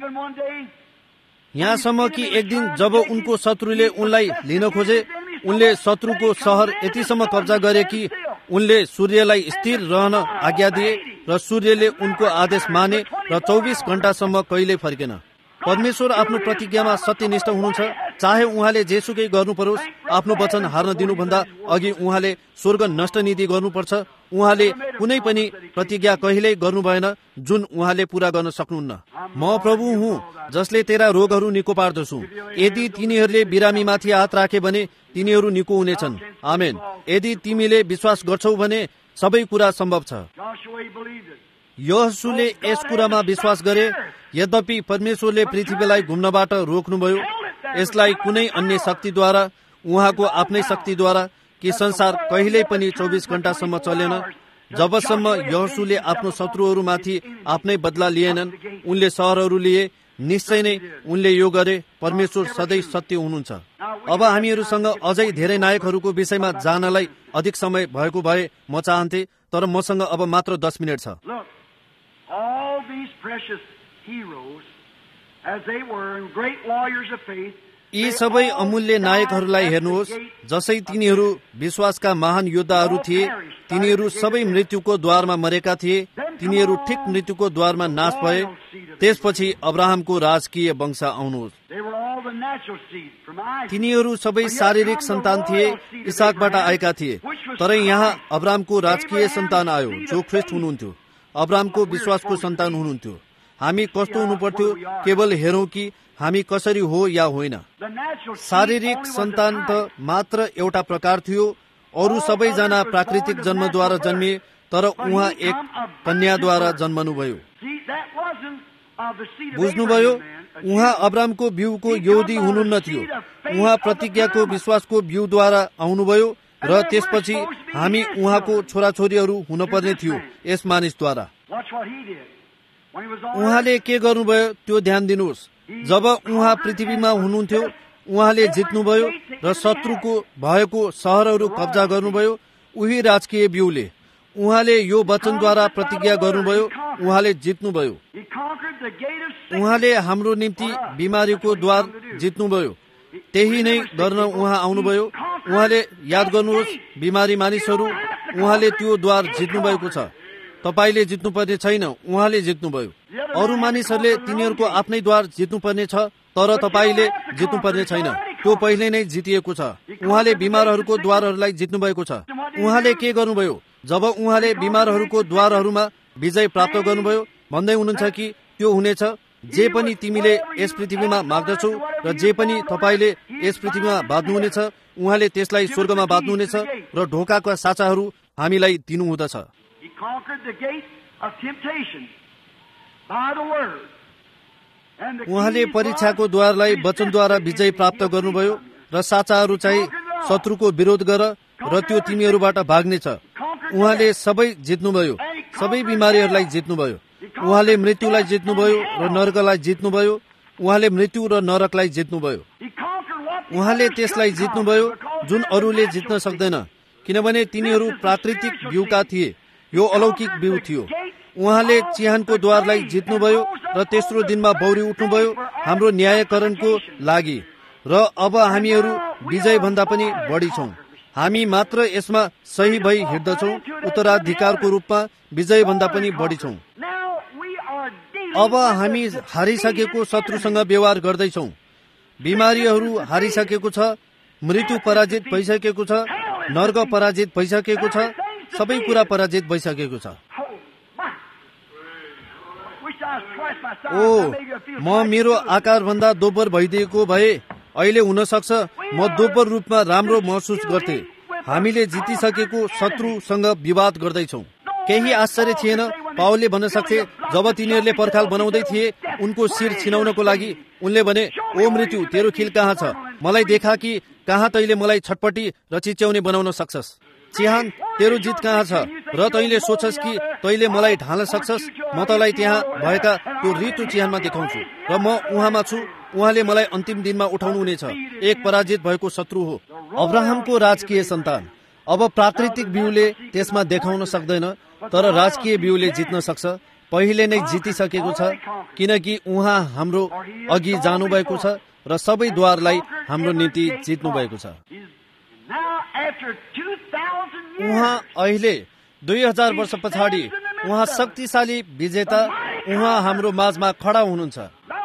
यहाँसम्म कि एक दिन जब उनको शत्रुले उनलाई लिन खोजे, उनले शत्रुको सहर यतिसम्म कब्जा गरे कि उनले सूर्यलाई स्थिर रहन आज्ञा दिए र सूर्यले उनको आदेश माने र चौबिस घण्टासम्म कहिल्यै फर्केन। परमेश्वर आफ्नो प्रतिज्ञामा सत्यनिष्ठ हुनुहुन्छ। चाहे उहाँले जेसुकै गर्नु परोस्, आफ्नो वचन हार्न दिनुभन्दा अघि उहाँले स्वर्ग नष्ट निधि गर्नुपर्छ। उहाँले कुनै पनि प्रतिज्ञा कहिल्यै गर्नु भएन जुन उहाँले पूरा गर्न सक्नुहुन्न। म प्रभु हुँ जसले तेरा रोगहरू निको पार्दछु। यदि तिनीहरूले बिरामीमाथि हात राखे भने तिनीहरू निको हुनेछन्। आमेन। यदि तिमीले विश्वास गर्छौ भने सबै कुरा सम्भव छ। योहोशुले यस कुरामा विश्वास गरे। यद्यपि परमेश्वरले पृथ्वीलाई घुम्नबाट रोक्नुभयो, यसलाई कुनै अन्य शक्तिद्वारा, उहाँको आफ्नै शक्तिद्वारा, कि संसार कहिल्यै पनि चौबिस घण्टासम्म चलेन। जबसम्म योहोशुले आफ्नो शत्रुहरूमाथि आफ्नै बदला लिएनन्, उनले सहरहरू लिए। निश्चय नै उनले यो गरे। परमेश्वर सधैँ सत्य हुनुहुन्छ। अब हामीहरूसँग अझै धेरै नायकहरूको विषयमा जानलाई अधिक समय भएको भए म चाहन्थे, तर मसँग अब मात्र दस मिनट छ। यी सबै अमूल्य नायकहरूलाई हेर्नुहोस्, जसै तिनीहरू विश्वासका महान योद्धाहरू थिए। तिनीहरू सबै मृत्युको द्वारमा मरेका थिए। तिनीहरू ठिक मृत्युको द्वारमा नाश भए। त्यसपछि अब्राहमको राजकीय वंश आउनुहोस्। तिनीहरू सबै शारीरिक सन्तान थिए, इसाकबाट आएका थिए। तर यहाँ अब्राहमको राजकीय सन्तान आयो जो ख्रिस्ट हुनुहुन्थ्यो। अब्राहमको विश्वासको सन्तान हुनुहुन्थ्यो। हामी कस्तो हुनुपर्थ्यो केवल हेरौँ कि हामी कसरी हो या होइन। शारीरिक सन्तान त मात्र एउटा प्रकार थियो। अरू सबैजना प्राकृतिक जन्मद्वारा जन्मिए, तर उहाँ एक कन्याद्वारा जन्मनुभयो। बुझ्नुभयो, उहाँ अब्रामको बिउको यहुदी हुनुहुन्न थियो। उहाँ प्रतिज्ञाको विश्वासको बिउद्वारा आउनुभयो र त्यसपछि हामी उहाँको छोराछोरीहरू हुनुपर्ने थियो यस मानिसद्वारा। उहाँले के गर्नुभयो त्यो ध्यान दिनुहोस्। जब उहाँ पृथ्वीमा हुनुहुन्थ्यो उहाँले जित्नुभयो र शत्रुको भएको सहरहरू कब्जा गर्नुभयो। उही राजकीय बिउले उहाँले यो वचनद्वारा प्रतिज्ञा गर्नुभयो, उहाँले जित्नुभयो। उहाँले हाम्रो निम्ति बिमारीको द्वार जित्नुभयो। त्यही नै गर्न उहाँ आउनुभयो। उहाँले याद गर्नुहोस्, बिमारी मानिसहरू, उहाँले त्यो द्वार जित्नुभएको छ। तपाईले जित्नुपर्ने छैन, उहाँले जित्नुभयो। अरू मानिसहरूले तिनीहरूको आफ्नै द्वार जित्नुपर्ने छ, तर तपाईले जित्नुपर्ने छैन, त्यो पहिले नै जितिएको छ। उहाँले बिमारहरूको द्वारहरूलाई जित्नुभएको छ। उहाँले के गर्नुभयो? जब उहाँले बिमारहरूको द्वारहरूमा विजय प्राप्त गर्नुभयो, भन्दै हुनुहुन्छ कि त्यो हुनेछ। जे पनि तिमीले यस पृथ्वीमा माग्दछौ र जे पनि तपाईले यस पृथ्वीमा बाँध्नुहुनेछ, उहाँले त्यसलाई स्वर्गमा बाँध्नुहुनेछ र ढोकाका साचाहरू हामीलाई दिनुहुँदछ। उहाँले परीक्षाको द्वारलाई वचनद्वारा विजय प्राप्त गर्नुभयो र साचाहरू चाहिँ शत्रुको विरोध गर र त्यो तिमीहरूबाट भाग्नेछ। उहाँले सबै जित्नुभयो, सबै बिमारीहरूलाई जित्नुभयो। उहाँले मृत्युलाई जित्नुभयो र नरकलाई जित्नुभयो। उहाँले मृत्यु र नरकलाई जित्नुभयो। उहाँले त्यसलाई जित्नुभयो जुन अरूले जित्न सक्दैन, किनभने तिनीहरू प्राकृतिक बिउका थिए, यो अलौकिक बिउ थियो। उहाँले चिहानको द्वारलाई जित्नुभयो र तेस्रो दिनमा बौरी उठ्नुभयो हाम्रो न्यायकरणको लागि। र अब हामीहरू विजय भन्दा पनि बढी छौं। हामी मात्र यसमा सही भई हिँड्दछौं, उत्तराधिकारको रूपमा विजय भन्दा पनि बढी छौं। अब हामी हारिसकेको शत्रुसँग व्यवहार गर्दैछौं। बिमारीहरू हारिसकेको छ, मृत्यु पराजित भइसकेको छ, नर्क पराजित भइसकेको छ, सबै कुरा पराजित भइसकेको छ। ओ, म मेरो आकार भन्दा दोब्बर भइदिएको भए अहिले हुन सक्छ म दोब्बर रूपमा राम्रो महसुस गर्थे। हामीले जितिसकेको शत्रुसँग विवाद गर्दैछौं। केही आश्चर्य थिएन, पावलले भन्न सक्थे, जब तिनीहरूले पर्खाल बनाउँदै थिए उनको शिर छिनाउनको लागि, उनले भने, ओ मृत्यु, तेरो खिल कहाँ छ? मलाई देखा कि कहाँ तैले मलाई छटपटी र चिच्याउने बनाउन सक्छस्। चिहान, तेरो जित कहाँ छ? र तैले सोच्छस् कि तैले मलाई ढाल्न सक्छस्? म तँलाई त्यहाँ भएका त्यो रितु चिहानमा देखाउँछु र म उहाँमा छु। उहाँले मलाई अन्तिम दिनमा उठाउनु हुनेछ। एक पराजित भएको शत्रु हो, अब्राहमको राजकीय सन्तान। अब प्राकृतिक बिउले त्यसमा देखाउन सक्दैन, तर राजकीय बिउले जित्न सक्छ। पहिले नै जितिसकेको छ, किनकि उहाँ हाम्रो अघि जानुभएको छ र सबै द्वारलाई हाम्रो निम्ति जित्नु भएको छ। उहाँ अहिले दुई हजार वर्ष पछाडि उहाँ शक्तिशाली विजेता, उहाँ हाम्रो माझमा खडा हुनुहुन्छ।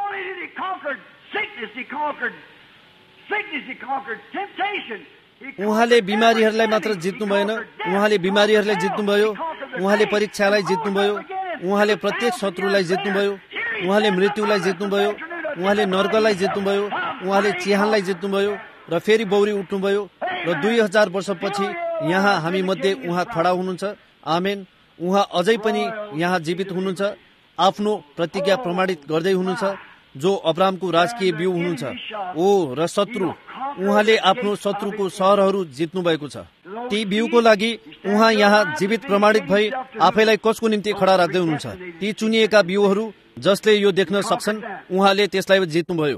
उहाँले बिमारीहरूलाई मात्र जित्नु भएन, उहाँले बिमारीहरूलाई जित्नुभयो, उहाँले परीक्षालाई जित्नुभयो, उहाँले प्रत्येक शत्रुलाई जित्नुभयो, उहाँले मृत्युलाई जित्नुभयो, उहाँले नर्कलाई जित्नुभयो, उहाँले चिहानलाई जित्नुभयो र फेरि बौरी उठ्नुभयो र दुई हजार वर्षपछि यहाँ हामी मध्ये उहाँ खडा हुनुहुन्छ। आमेन। उहाँ अझै पनि यहाँ जीवित हुनुहुन्छ, आफ्नो प्रतिज्ञा प्रमाणित गर्दै हुनुहुन्छ, जो अब्रामको राजकीय बिउ हुनुहुन्छ। ओ र शत्रु, उहाँले आफ्नो शत्रुको सहरहरू जित्नु भएको छ। ती बिउको लागि उहाँ यहाँ जीवित प्रमाणित भई आफैलाई कसको निम्ति खडा राख्दै हुनुहुन्छ? ती चुनिएका बिउहरू जसले यो देख्न सक्छन्, उहाँले त्यसलाई जित्नुभयो।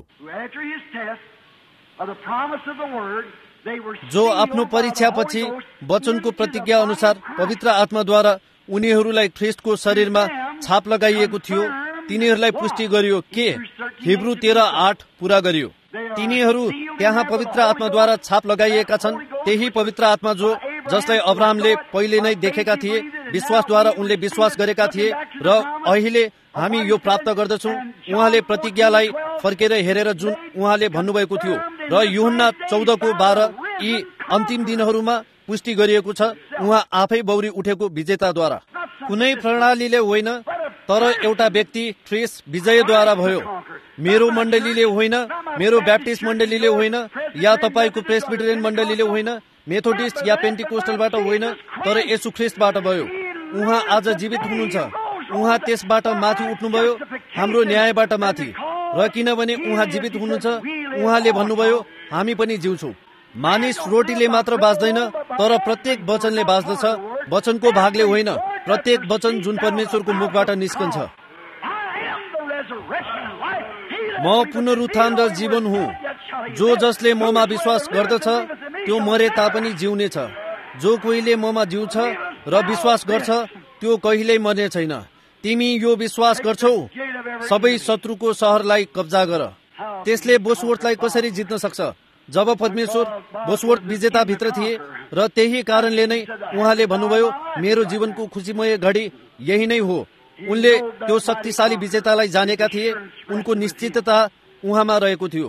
जो आफ्नो परीक्षापछि वचनको प्रतिज्ञा अनुसार पवित्र आत्माद्वारा उनीहरूलाई ख्रिस्टको शरीरमा छाप लगाइएको थियो, तिनीहरूलाई पुष्टि गरियो के हिब्रू तेह्र आठ पूरा गरियो। तिनीहरू त्यहाँ पवित्र आत्माद्वारा छाप लगाइएका छन्। त्यही पवित्र आत्मा जो जसलाई अब्राहमले पहिले नै देखेका थिए, विश्वासद्वारा उनले विश्वास गरेका थिए र अहिले हामी यो प्राप्त गर्दछौँ। उहाँले प्रतिज्ञालाई फर्केर हेरेर जुन उहाँले भन्नुभएको थियो र यूहन्ना चौधको बाह्र यी अन्तिम दिनहरूमा पुष्टि गरिएको छ, उहाँ आफै बौरी उठेको विजेताद्वारा। कुनै प्रणालीले होइन, तर एउटा व्यक्ति ख्रिस्ट विजयद्वारा भयो। मेरो मण्डलीले होइन, मेरो ब्याप्टिस्ट मण्डलीले होइन, या तपाईँको प्रेस्बिटेरियन मण्डलीले होइन, मेथोडिस्ट या पेन्टिकोस्टलबाट होइन, तर येशू ख्रिस्टबाट भयो। उहाँ आज जीवित हुनुहुन्छ। उहाँ त्यसबाट माथि उठ्नुभयो, हाम्रो न्यायबाट माथि। र किनभने उहाँ जीवित हुनुहुन्छ, उहाँले भन्नुभयो हामी पनि जिउँछौँ। मानिस रोटीले मात्र बाँच्दैन, तर प्रत्येक वचनले बाँच्दछ, वचनको भागले होइन, प्रत्येक वचन जुन परमेश्वरको मुखबाट निस्कन्छ। म पुनरुत्थान र जीवन हुँ। जो जसले ममा विश्वास गर्दछ त्यो मरे तापनि जिउनेछ। जो कोहीले ममा जिउँछ र विश्वास गर्छ त्यो कहिल्यै मर्ने छैन। तिमी यो विश्वास गर्छौ? सबै शत्रुको सहरलाई कब्जा गर। त्यसले बोसवर्थलाई कसरी जित्न सक्छ? जब परमेश्वर बोसवर्थ विजेताभित्र थिए, र त्यही कारणले नै उहाँले भन्नुभयो मेरो जीवनको खुसीमय घडी यही नै हो। उनले त्यो शक्तिशाली विजेतालाई जानेका थिए। उनको निश्चितता उहाँमा रहेको थियो।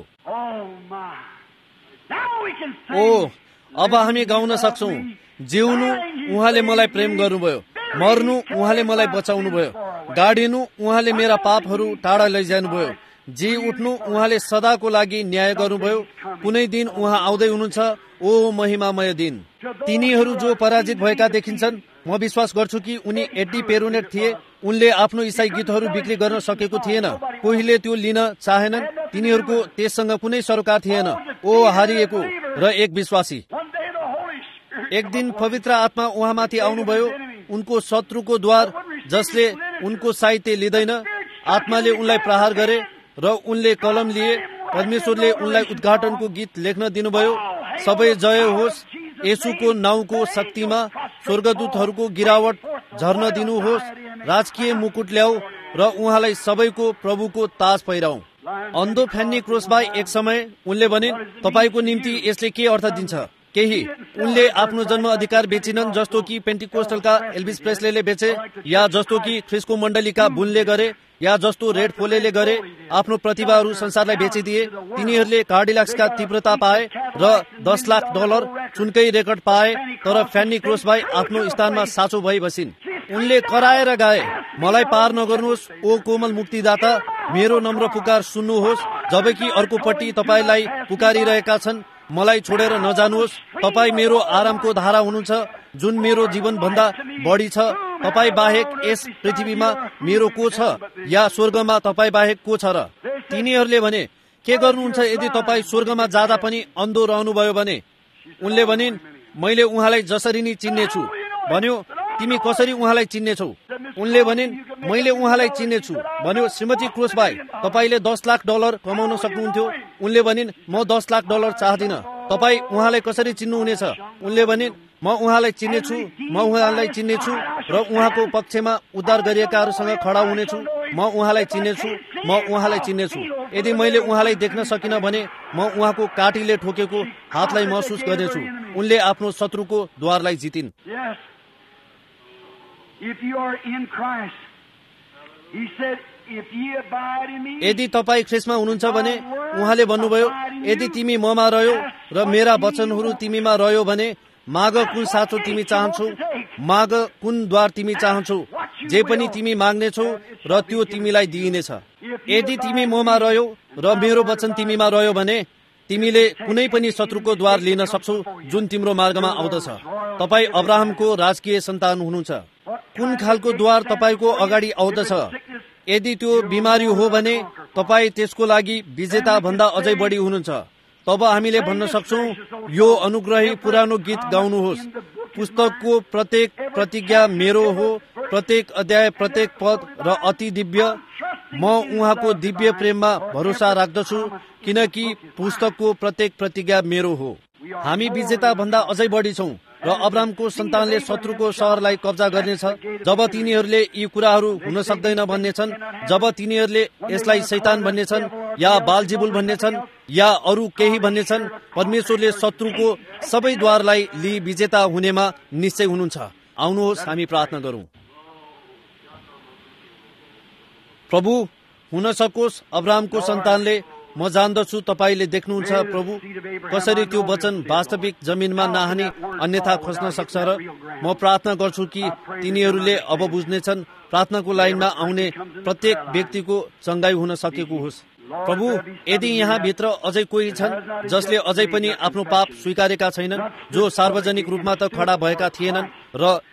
ओ अब हामी गाउन सक्छौँ, जिउनु उहाँले मलाई प्रेम गर्नुभयो, मर्नु उहाँले मलाई बचाउनु भयो, गाडिनु उहाँले मेरा पापहरू टाढा लैजानुभयो, जी उठ्नु उहाँले सदाको लागि न्याय गर्नुभयो। कुनै दिन उहाँ आउँदै हुनुहुन्छ, ओ महिमामय दिन। तिनीहरू जो पराजित भएका देखिन्छन्, म विश्वास गर्छु कि उनी एड्डी पेरोनेट थिए। उनले आफ्नो इसाई गीतहरू बिक्री गर्न सकेको थिएन, कोहीले त्यो लिन चाहेनन्। तिनीहरूको त्यससँग कुनै सरोकार थिएन। ओ हारिएको र एक विश्वासी। एक दिन पवित्र आत्मा उहाँमाथि आउनुभयो, उनको शत्रुको द्वार जसले उनको साहित्य लिँदैन। आत्माले उनलाई प्रहार गरे र उनले कलम लिए। परमेश्वरले उनलाई उद्घाटनको गीत लेख्न दिनुभयो। सबै जय होस् येशूको नाउँको शक्तिमा, स्वर्गदूतहरूको गिरावट झर्न दिनुहोस्, राजकीय मुकुट ल्याऊ र उहाँलाई सबैको प्रभुको ताज पहिराऊ। अन्धो फ्यान्नी क्रोसबाई एक समय उनले भने तपाईको निम्ति यसले के अर्थ दिन्छ? केही उनले आफ्नो जन्म अधिकार बेचिनन्, जस्तो कि पेन्टिकोस्टलका एल्भिस प्रेस्लेले बेचे, या जस्तो कि ख्रिस्टको मण्डलीका बुनले गरे, या जस्तो रेड फोलेले गरे। आफ्नो प्रतिभाहरू संसारलाई बेचिदिए। तिनीहरूले कार्डिलाक्सका तीव्रता पाए र दस लाख डलर चुनकै रेकर्ड पाए। तर फ्यान्नी क्रोसबाई आफ्नो स्थानमा साँचो भई बसिन्। उनले कराएर गाए, मलाई पार नगर्नुहोस् ओ कोमल मुक्तिदाता, मेरो नम्र पुकार सुन्नुहोस्। जबकि अर्कोपट्टि तपाईलाई पुकारिरहेका छन्, मलाई छोडेर नजानुहोस्। तपाईँ मेरो आरामको धारा हुनुहुन्छ, जुन मेरो जीवन भन्दा बढी छ। तपाईँ बाहेक यस पृथ्वीमा मेरो को छ, या स्वर्गमा तपाईँ बाहेक को छ र? तिनीहरूले भने के गर्नुहुन्छ यदि तपाईँ स्वर्गमा जाँदा पनि अन्धो रहनुभयो भने? उनले भनिन् मैले उहाँलाई जसरी नै चिन्नेछु। भन्यो तिमी कसरी उहाँलाई चिन्नेछौ? उनले भनिन् मैले उहाँलाई चिन्नेछु। भन्यो श्रीमती क्रोसबाई तपाईँले दस लाख डलर कमाउन सक्नुहुन्थ्यो। उनले भनिन् म दस लाख डलर चाहदिन। तपाईँ उहाँलाई कसरी चिन्नुहुनेछ? उनले भनिन् म उहाँलाई चिन्नेछु, म उहाँलाई चिन्नेछु र उहाँको पक्षमा उद्धार गरिएकाहरूसँग खडा हुनेछु। म उहाँलाई चिन्नेछु, म उहाँलाई चिन्नेछु। यदि मैले उहाँलाई देख्न सकिनँ भने म उहाँको काटीले ठोकेको हातलाई महसुस गर्नेछु। उनले आफ्नो शत्रुको द्वारलाई जितिन्। यदि तपाईँ ख्रिस्टमा हुनुहुन्छ भने उहाँले भन्नुभयो यदि तिमी ममा रह्यो र मेरा वचनहरू तिमीमा रह्यो भने माग कुन साँचो तिमी चाहन्छौ, माग कुन द्वार तिमी चाहन्छौ, जे पनि तिमी माग्नेछौ र त्यो तिमीलाई दिइनेछ। यदि तिमी ममा रह्यो र मेरो वचन तिमीमा रह्यो भने तिमीले कुनै पनि शत्रुको द्वार लिन सक्छौ जुन तिम्रो मार्गमा आउँदछ। तपाईँ अब्राहमको राजकीय सन्तान हुनुहुन्छ। कुन खालको द्वार तपाईँको अगाडि आउँदछ? यदि त्यो बिमारी हो भने तपाईँ त्यसको लागि विजेता भन्दा अझै बढी हुनुहुन्छ। तब हामीले भन्न सक्छौँ यो अनुग्रही पुरानो गीत गाउनुहोस्। पुस्तकको प्रत्येक प्रतिज्ञा मेरो हो, प्रत्येक अध्याय, प्रत्येक पद र अति दिव्य। म उहाँको दिव्य प्रेममा भरोसा राख्दछु किनकि पुस्तकको प्रत्येक प्रतिज्ञा मेरो हो। हामी विजेता भन्दा अझै बढी छौँ र अब्राहमको सन्तानले शत्रुको सहरलाई कब्जा गर्नेछ। जब तिनीहरूले यी कुराहरू हुन सक्दैन भन्नेछन्, जब तिनीहरूले यसलाई शैतान भन्नेछन् या बालजिबुल भन्नेछन् या अरू केही भन्नेछन्, परमेश्वरले शत्रुको सबै द्वारलाई लिई विजेता हुनेमा निश्चय हुनुहुन्छ। आउनुहोस् हामी प्रार्थना गरौँ। प्रभु, हुन सकोस् अब्राहमको सन्तानले, म जान्दछु तपाईँले देख्नुहुन्छ प्रभु कसरी त्यो वचन वास्तविक जमिनमा नहानी अन्यथा खोज्न सक्छ र म प्रार्थना गर्छु कि तिनीहरूले अब बुझ्नेछन् प्रार्थनाको लाइनमा आउने प्रत्येक व्यक्तिको चङ्गाई हुन सकेको होस्। प्रभु, यदि यहाँ भित्र अझै कोही छन् जसले अझै पनि आफ्नो पाप स्वीकारेका छैनन्, जो सार्वजनिक रूपमा त खडा भएका थिएनन् र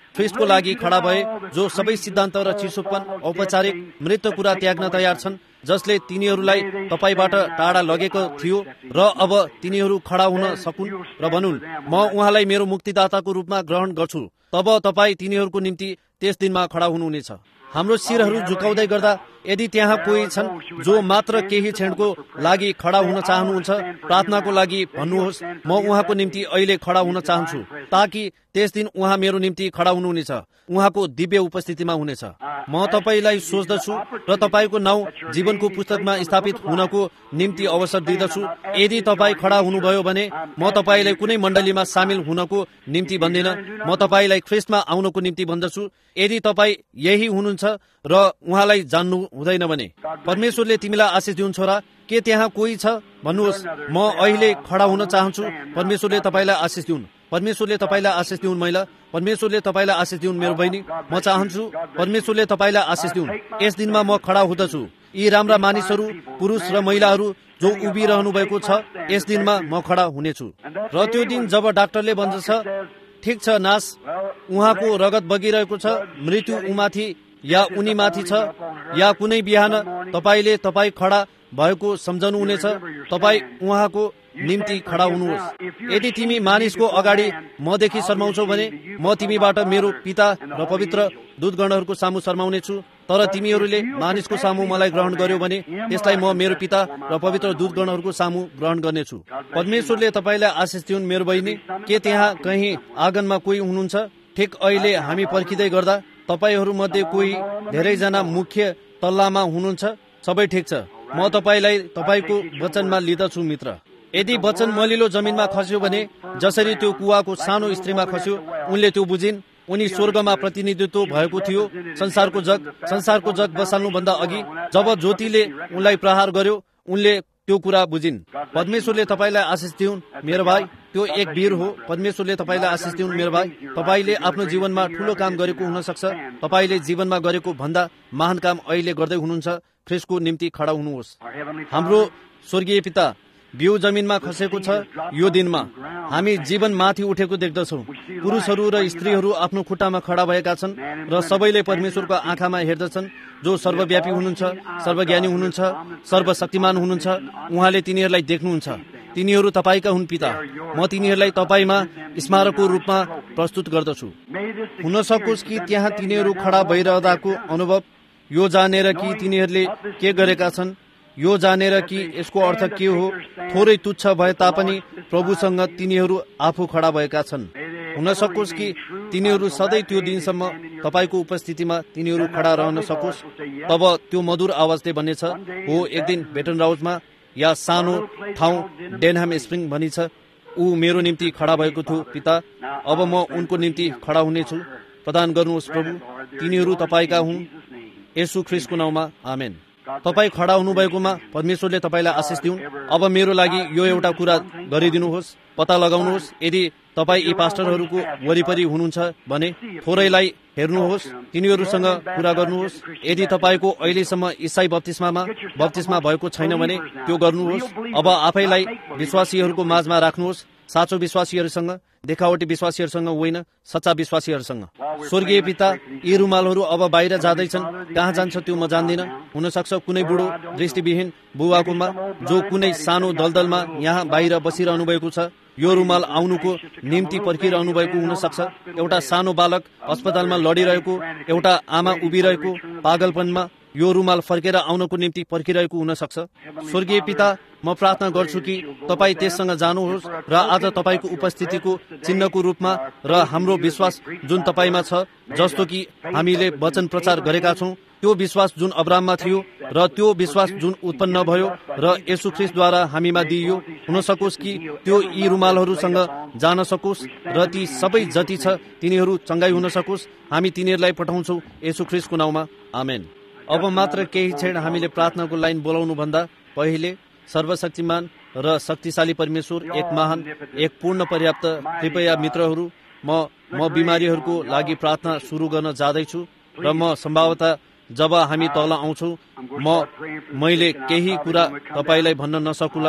ख्रिस्टको लागि खडा भए, जो सबै सिद्धान्त र चिसोपन, औपचारिक मृत कुरा त्याग्न तयार छन्, जसले तिनीहरूलाई तपाईबाट टाढा लगेको थियो, र अब तिनीहरू खडा हुन सकुन् र भनुन्, म उहाँलाई मेरो मुक्तिदाताको रूपमा ग्रहण गर्छु। तब तपाईँ तिनीहरूको निम्ति त्यस दिनमा खडा हुनुहुनेछ। हाम्रो शिरहरू झुकाउँदै गर्दा यदि त्यहाँ कोही छन् जो मात्र केही क्षणको लागि खडा हुन चाहनुहुन्छ, प्रार्थनाको लागि भन्नुहोस्, म उहाँको निम्ति अहिले खडा हुन चाहन्छु, ताकि त्यस दिन उहाँ मेरो निम्ति खडा हुनुहुनेछ, उहाँको दिव्य उपस्थितिमा हुनेछ। म तपाईँलाई सोच्दछु र तपाईँको नाउँ जीवनको पुस्तकमा स्थापित हुनको निम्ति अवसर दिँदछु। यदि तपाईँ खडा हुनुभयो भने म तपाईँलाई कुनै मण्डलीमा सामेल हुनको निम्ति भन्दिन, म तपाईँलाई ख्रिस्टमा आउनको निम्ति भन्दछु। यदि तपाईँ यही हुनुहुन्छ र उहाँलाई जान्नु हुँदैन भने परमेश्वरले तिमीलाई आशिष दिउन्। छोरा, के त्यहाँ कोही छ? भन्नुहोस्, म अहिले खडा हुन चाहन्छु। परमेश्वरले तपाईँलाई आशिष दिउन्। परमेश्वरले तपाईँलाई आशिष दिउन्। मैला परमेश्वरले तपाईँलाई आशिष दिउन्। मेरो बहिनी, म चाहन्छु परमेश्वरले तपाईँलाई आशिष दिउन्। यस दिनमा म खडा हुँदछु। यी राम्रा मानिसहरू, पुरुष र महिलाहरू जो उभिरहनु भएको छ, यस दिनमा म खडा हुनेछु। र त्यो दिन जब डाक्टरले भन्छ, ठिक छ नाश, उहाँको रगत बगिरहेको छ, मृत्यु उमाथि या उनीमाथि छ, या कुनै बिहान तपाईँले तपाईँ खडा भएको सम्झनुहुनेछ, तपाईँ उहाँको निम्ति खडा हुनुहोस्। यदि तिमी मानिसको अगाडि मदेखि शर्माउँछौ भने म तिमीबाट मेरो पिता र पवित्र दूतगणहरूको सामु शर्माउनेछु। तर तिमीहरूले मानिसको सामु मलाई ग्रहण गर्यो भने त्यसलाई म मेरो पिता र पवित्र दूतगणहरूको सामु ग्रहण गर्नेछु। परमेश्वरले तपाईँलाई आशिष दिउन्। मेरो बहिनी, के त्यहाँ कहीँ आँगनमा कोही हुनुहुन्छ? ठिक अहिले हामी पर्खिँदै गर्दा तपाईँहरू मध्ये कोही धेरैजना मुख्य तल्लामा हुनुहुन्छ। सबै ठिक छ। म तपाईँलाई तपाईँको वचनमा लिँदछु। मित्र, यदि वचन मलिलो जमिनमा खस्यो भने जसरी त्यो कुवाको सानो स्त्रीमा खस्यो, उनले त्यो बुझिन्। उनी स्वर्गमा प्रतिनिधित्व भएको थियो। संसारको जग संसारको जग बसाल्नुभन्दा अघि जब ज्योतिले उनलाई प्रहार गर्यो, उनले त्यो कुरा बुझिन्। परमेश्वरले तपाईँलाई आशिष दिउन्। मेरो भाइ, त्यो एक वीर हो। परमेश्वरले तपाईँलाई आशिष दिउन्। मेरो भाइ, तपाईँले आफ्नो जीवनमा ठूलो काम गरेको हुन सक्छ। तपाईँले जीवनमा गरेको भन्दा महान काम अहिले गर्दै हुनुहुन्छ। ख्रिस्टको निम्ति खडा हुनुहोस्। हाम्रो स्वर्गीय पिता, बिउ जमिनमा खसेको छ। यो दिनमा हामी जीवन माथि उठेको देख्दछौँ। पुरुषहरू र स्त्रीहरू आफ्नो खुट्टामा खडा भएका छन् र सबैले परमेश्वरको आँखामा हेर्दछन्, जो सर्वव्यापी हुनुहुन्छ, सर्वज्ञानी हुनुहुन्छ, सर्वशक्तिमान हुनुहुन्छ। उहाँले तिनीहरूलाई देख्नुहुन्छ। तिनीहरू तपाईँका हुन् पिता। म तिनीहरूलाई तपाईँमा स्मारकको रूपमा प्रस्तुत गर्दछु। हुन सकोस् कि त्यहाँ तिनीहरू खडा भइरहँदाको अनुभव यो जानेर कि तिनीहरूले के गरेका छन्, यो जानेर कि यसको अर्थ के हो, थोरै तुच्छ भए तापनि प्रभुसँग तिनीहरू आफू खडा भएका छन्। हुन सकोस् कि तिनीहरू सधैँ त्यो दिनसम्म तपाईँको उपस्थितिमा तिनीहरू खडा रहन सकोस्। तब त्यो मधुर आवाजले भन्नेछ, हो एक दिन बेटन राउजमा या सानो ठाउँ डेनहाम स्प्रिङ भनिन्छ, ऊ मेरो निम्ति खडा भएको थियो। पिता, अब म उनको निम्ति खडा हुनेछु। प्रदान गर्नुहोस् प्रभु, तिनीहरू तपाईँका हुन्। येशू ख्रिस्टको नाउँमा आमेन। तपाईँ खडा हुनुभएकोमा परमेश्वरले तपाईँलाई आशिष दिउन्। अब मेरो लागि यो एउटा कुरा गरिदिनुहोस्, पत्ता लगाउनुहोस्। यदि तपाईँ यी पास्टरहरूको वरिपरि हुनुहुन्छ भने थोरैलाई हेर्नुहोस्, तिनीहरूसँग कुरा गर्नुहोस्। यदि तपाईँको अहिलेसम्म इसाई बप्तिस्मामा बप्तिस्मा भएको छैन भने त्यो गर्नुहोस्। अब आफैलाई विश्वासीहरूको माझमा राख्नुहोस्, साँचो विश्वासीहरूसँग, देखावटी विश्वासीहरूसँग होइन, सच्चा विश्वासीहरूसँग। स्वर्गीय पिता, यी रुमालहरू अब बाहिर जाँदैछन्। कहाँ जान्छ त्यो म जान्दिनँ। हुन सक्छ कुनै बुढो दृष्टिविहीन बुवाकोमा जो कुनै सानो दलदलमा यहाँ बाहिर बसिरहनु भएको छ, यो रुमाल आउनुको निम्ति पर्खिरहनु भएको हुन सक्छ। एउटा सानो बालक अस्पतालमा लडिरहेको, एउटा आमा उभिरहेको पागलपनमा यो रुमाल फर्केर आउनको निम्ति पर्खिरहेको हुन सक्छ। स्वर्गीय पिता, म प्रार्थना गर्छु कि तपाईँ त्यससँग जानुहोस् र आज तपाईँको उपस्थितिको चिन्हको रूपमा र हाम्रो विश्वास जुन तपाईँमा छ, जस्तो कि हामीले वचन प्रचार गरेका छौँ, त्यो विश्वास जुन अब्राहममा थियो र त्यो विश्वास जुन उत्पन्न भयो र येशू ख्रिस्टद्वारा हामीमा दिइयो, हुन सकोस् कि त्यो यी रुमालहरूसँग जान सकोस् र ती सबै जति छ तिनीहरू चङ्गाई हुन सकोस्। हामी तिनीहरूलाई पठाउँछौँ येशू ख्रिस्टको नाउँमा, आमेन। अब मात्र केही क्षण हामीले प्रार्थनाको लाइन बोलाउनु भन्दा पहिले सर्वशक्तिमान र शक्तिशाली परमेश्वर, एक महान, एक पूर्ण पर्याप्त कृपया मित्रहरू, म म बिमारीहरूको लागि प्रार्थना सुरु गर्न जाँदैछु र म सम्भवतः जब हामी तल आउँछौँ म मैले केही कुरा तपाईँलाई भन्न नसकुला।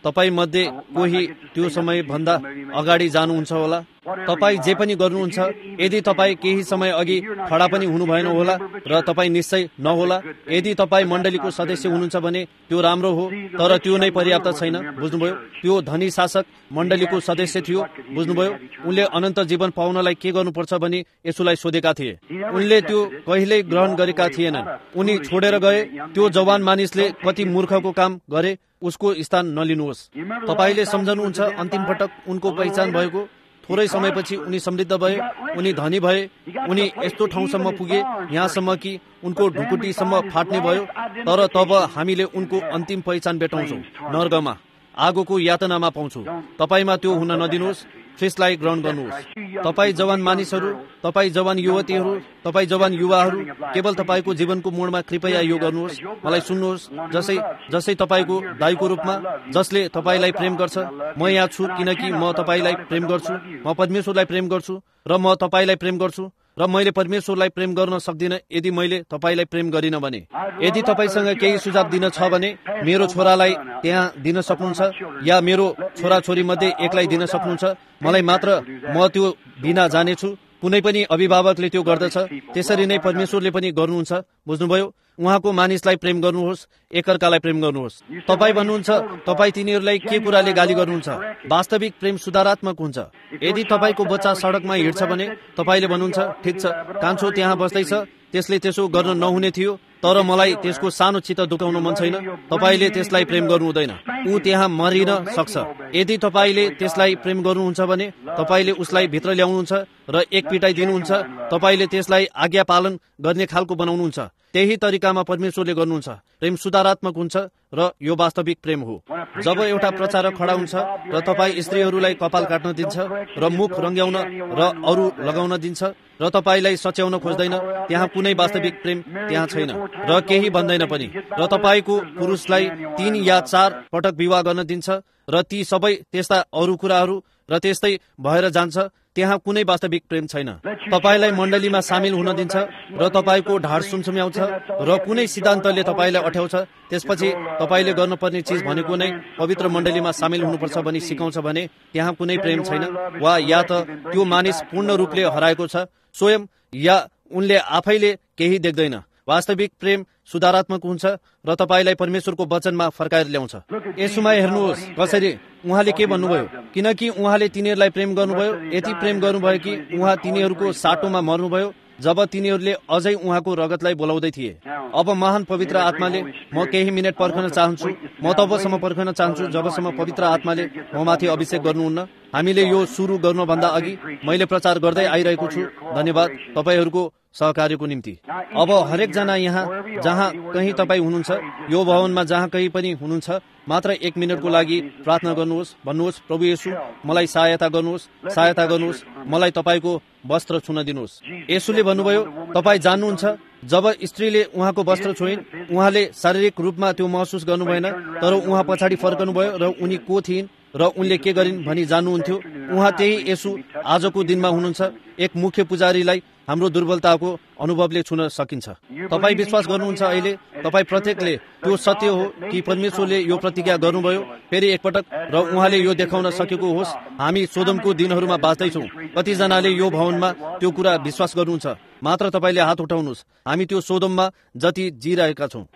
तपाईँ मध्ये कोही त्यो समय भन्दा अगाडि जानुहुन्छ होला। तपाईँ जे पनि गर्नुहुन्छ, यदि तपाईँ केही समय अघि खडा पनि हुनु भएन होला र तपाईँ निश्चय नहोला। यदि तपाईँ मण्डलीको सदस्य हुनुहुन्छ भने त्यो राम्रो हो, तर त्यो नै पर्याप्त छैन। बुझ्नुभयो? त्यो धनी शासक मण्डलीको सदस्य थियो। बुझ्नुभयो? उनले अनन्त जीवन पाउनलाई के गर्नुपर्छ भनी यसुलाई सोधेका थिए। उनले त्यो कहिल्यै ग्रहण गरेका थिएनन्। उनी छोडेर गए। त्यो जवान मानिसले कति मूर्खको काम गरे, उसको स्थान नलिनुहोस्। तपाईले सम्झनुहुन्छ अन्तिम पटक उनको पहिचान भएको? थोरै समयपछि उनी समृद्ध भए, उनी धनी भए, उनी यस्तो ठाउँसम्म पुगे यहाँसम्म कि उनको ढुकुटीसम्म फाट्ने भयो। तर तब हामीले उनको अन्तिम पहिचान भेटाउँछौँ, नर्कमा, आगोको यातनामा पाउँछौँ। तपाईमा त्यो हुन नदिनुहोस्। ख्रिस्टलाई ग्रहण गर्नुहोस्। तपाईँ जवान मानिसहरू, तपाईँ जवान युवतीहरू, तपाईँ जवान युवाहरू, केवल तपाईँको जीवनको मोडमा कृपया यो गर्नुहोस्। मलाई सुन्नुहोस्, जसै जसै तपाईँको दाइको रूपमा, जसले तपाईँलाई प्रेम गर्छ। म यहाँ छु किनकि म तपाईँलाई प्रेम गर्छु। म परमेश्वरलाई प्रेम गर्छु र म तपाईँलाई प्रेम गर्छु र मैले परमेश्वरलाई प्रेम गर्न सक्दिनँ यदि मैले तपाईँलाई प्रेम गरिनँ भने। यदि तपाईँसँग केही सुझाव दिन छ भने मेरो छोरालाई त्यहाँ दिन सक्नुहुन्छ या मेरो छोराछोरी मध्ये एकलाई दिन सक्नुहुन्छ। मलाई मात्र, म त्यो बिना जानेछु। कुनै पनि अभिभावकले त्यो गर्दछ। त्यसरी नै परमेश्वरले पनि गर्नुहुन्छ। बुझ्नुभयो? उहाँको मानिसलाई प्रेम गर्नुहोस्, एकअर्कालाई प्रेम गर्नुहोस्। तपाईँ भन्नुहुन्छ तपाईँ तिनीहरूलाई के कुराले गाली गर्नुहुन्छ। वास्तविक प्रेम सुधारात्मक हुन्छ। यदि तपाईँको बच्चा सडकमा हिँड्छ भने तपाईँले भन्नुहुन्छ ठिक छ, कान्छो त्यहाँ बस्दैछ, त्यसले त्यसो गर्न नहुने थियो, तर मलाई त्यसको सानो चित्त दुखाउन मन छैन। तपाईँले त्यसलाई प्रेम गर्नु हुँदैन। ऊ त्यहाँ मरिन सक्छ। यदि तपाईँले त्यसलाई प्रेम गर्नुहुन्छ भने तपाईँले उसलाई भित्र ल्याउनुहुन्छ र एक पिटाइ दिनुहुन्छ। तपाईँले त्यसलाई आज्ञा पालन गर्ने खालको बनाउनुहुन्छ। त्यही तरिकामा परमेश्वरले गर्नुहुन्छ। प्रेम सुधारात्मक हुन्छ र यो वास्तविक प्रेम हो। जब एउटा प्रचारक खडा हुन्छ र तपाईँ स्त्रीहरूलाई कपाल काट्न दिन्छ र मुख रङ्ग्याउन र अरू लगाउन दिन्छ र तपाईँलाई सच्याउन खोज्दैन, त्यहाँ कुनै वास्तविक प्रेम त्यहाँ छैन र केही भन्दैन पनि। र तपाईँको पुरुषलाई तीन या चार पटक विवाह गर्न दिन्छ र ती सबै त्यस्ता अरू कुराहरू र त्यस्तै भएर जान्छ। त्यहाँ कुनै वास्तविक प्रेम छैन। तपाईँलाई मण्डलीमा सामेल हुन दिन्छ र तपाईँको ढाड सुमसुम्याउँछ र कुनै सिद्धान्तले तपाईँलाई अठ्याउँछ। त्यसपछि तपाईँले गर्नुपर्ने चिज भनेको नै पवित्र मण्डलीमा सामेल हुनुपर्छ भनी सिकाउँछ भने त्यहाँ कुनै प्रेम छैन। वा या त त्यो मानिस पूर्ण रूपले हराएको छ, स्वयं, या उनले आफैले केही देख्दैन। वास्तविक प्रेम सुधारात्मक हुन्छ र तपाईँलाई परमेश्वरको वचनमा फर्काएर ल्याउँछ। यसोमा हेर्नुहोस् कसरी उहाँले के भन्नुभयो। किनकि उहाँले तिनीहरूलाई प्रेम गर्नुभयो, यति प्रेम गर्नुभयो कि उहाँ तिनीहरूको साटोमा मर्नुभयो जब तिनीहरूले अझै उहाँको रगतलाई बोलाउँदै थिए। अब महान पवित्र आत्माले, म केही मिनट पर्खन चाहन्छु, म तबसम्म पर्खन चाहन्छु जबसम्म पवित्र आत्माले म माथि अभिषेक गर्नुहुन्न। हामीले यो सुरु गर्नुभन्दा अघि मैले प्रचार गर्दै आइरहेको छु। धन्यवाद तपाईँहरूको सहकार्यको निम्ति। अब हरेकजना यहाँ जहाँ कहीँ तपाईँ हुनुहुन्छ, यो भवनमा जहाँ कहीँ पनि हुनुहुन्छ, मात्र एक मिनटको लागि प्रार्थना गर्नुहोस्। भन्नुहोस्, प्रभु येशू, मलाई सहायता गर्नुहोस्, सहायता गर्नुहोस्, मलाई तपाईँको वस्त्र छुन दिनुहोस्। येशूले भन्नुभयो, तपाईँ जान्नुहुन्छ जब स्त्रीले उहाँको वस्त्र छोइन्, उहाँले शारीरिक रूपमा त्यो महसुस गर्नु भएन, तर उहाँ पछाडि फर्कनुभयो र उनी को थिइन् र उनले के गरिन् भनी जान्नुहुन्थ्यो। उहाँ त्यही येशू आजको दिनमा हुनुहुन्छ। एक मुख्य पुजारीलाई हाम्रो दुर्बलताको अनुभवले छुन सकिन्छ। तपाईँ विश्वास गर्नुहुन्छ अहिले? तपाईँ प्रत्येकले त्यो सत्य हो कि परमेश्वरले यो प्रतिज्ञा गर्नुभयो फेरि एकपटक र उहाँले यो देखाउन सकेको होस्। हामी सोदमको दिनहरूमा बाँच्दैछौँ। कतिजनाले यो भवनमा त्यो कुरा विश्वास गर्नुहुन्छ? मात्र तपाईँले हात उठाउनुहोस्। हामी त्यो सोदममा जति जिरहेका छौँ।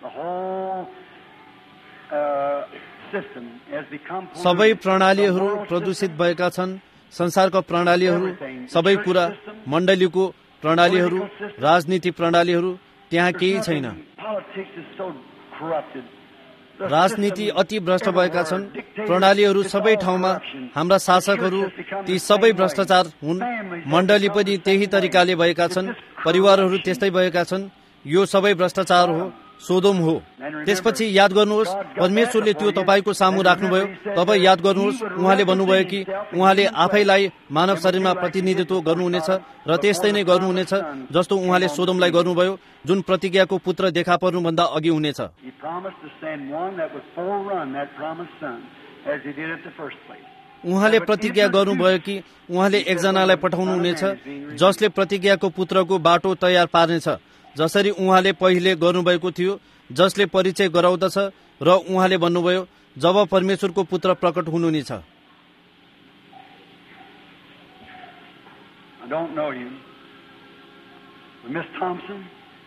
सबै प्रणालीहरू प्रदूषित भएका छन्। संसारका प्रणालीहरू, सबै कुरा, मण्डलीको प्रणालीहरू, राजनीति प्रणालीहरू, त्यहाँ केही छैन। राजनीति अति भ्रष्ट भएका छन्। प्रणालीहरू सबै ठाउँमा, हाम्रा शासकहरू ती सबै भ्रष्टाचार हुन्। मण्डली पनि त्यही तरिकाले भएका छन्। परिवारहरू त्यस्तै भएका छन्। यो सबै भ्रष्टाचार हो, सोदोम हो। त्यसपछि याद गर्नुहोस्, परमेश्वरले त्यो तपाईँको सामु राख्नुभयो। तब याद गर्नुहोस्, उहाँले भन्नुभयो कि उहाँले आफैलाई मानव शरीरमा प्रतिनिधित्व गर्नुहुनेछ र त्यस्तै नै गर्नुहुनेछ जस्तो उहाँले सोदोमलाई गर्नुभयो, जुन प्रतिज्ञाको पुत्र देखा पर्नुभन्दा अघि हुनेछ। उहाँले प्रतिज्ञा गर्नुभयो कि उहाँले एकजनालाई पठाउनुहुनेछ जसले प्रतिज्ञाको पुत्रको बाटो तयार पार्नेछ, जसरी उहाँले पहिले गर्नुभएको थियो, जसले परिचय गराउँदछ। र उहाँले भन्नुभयो, जब परमेश्वरको पुत्र प्रकट हुनुहुनेछ। I don't know you. But Miss Thompson,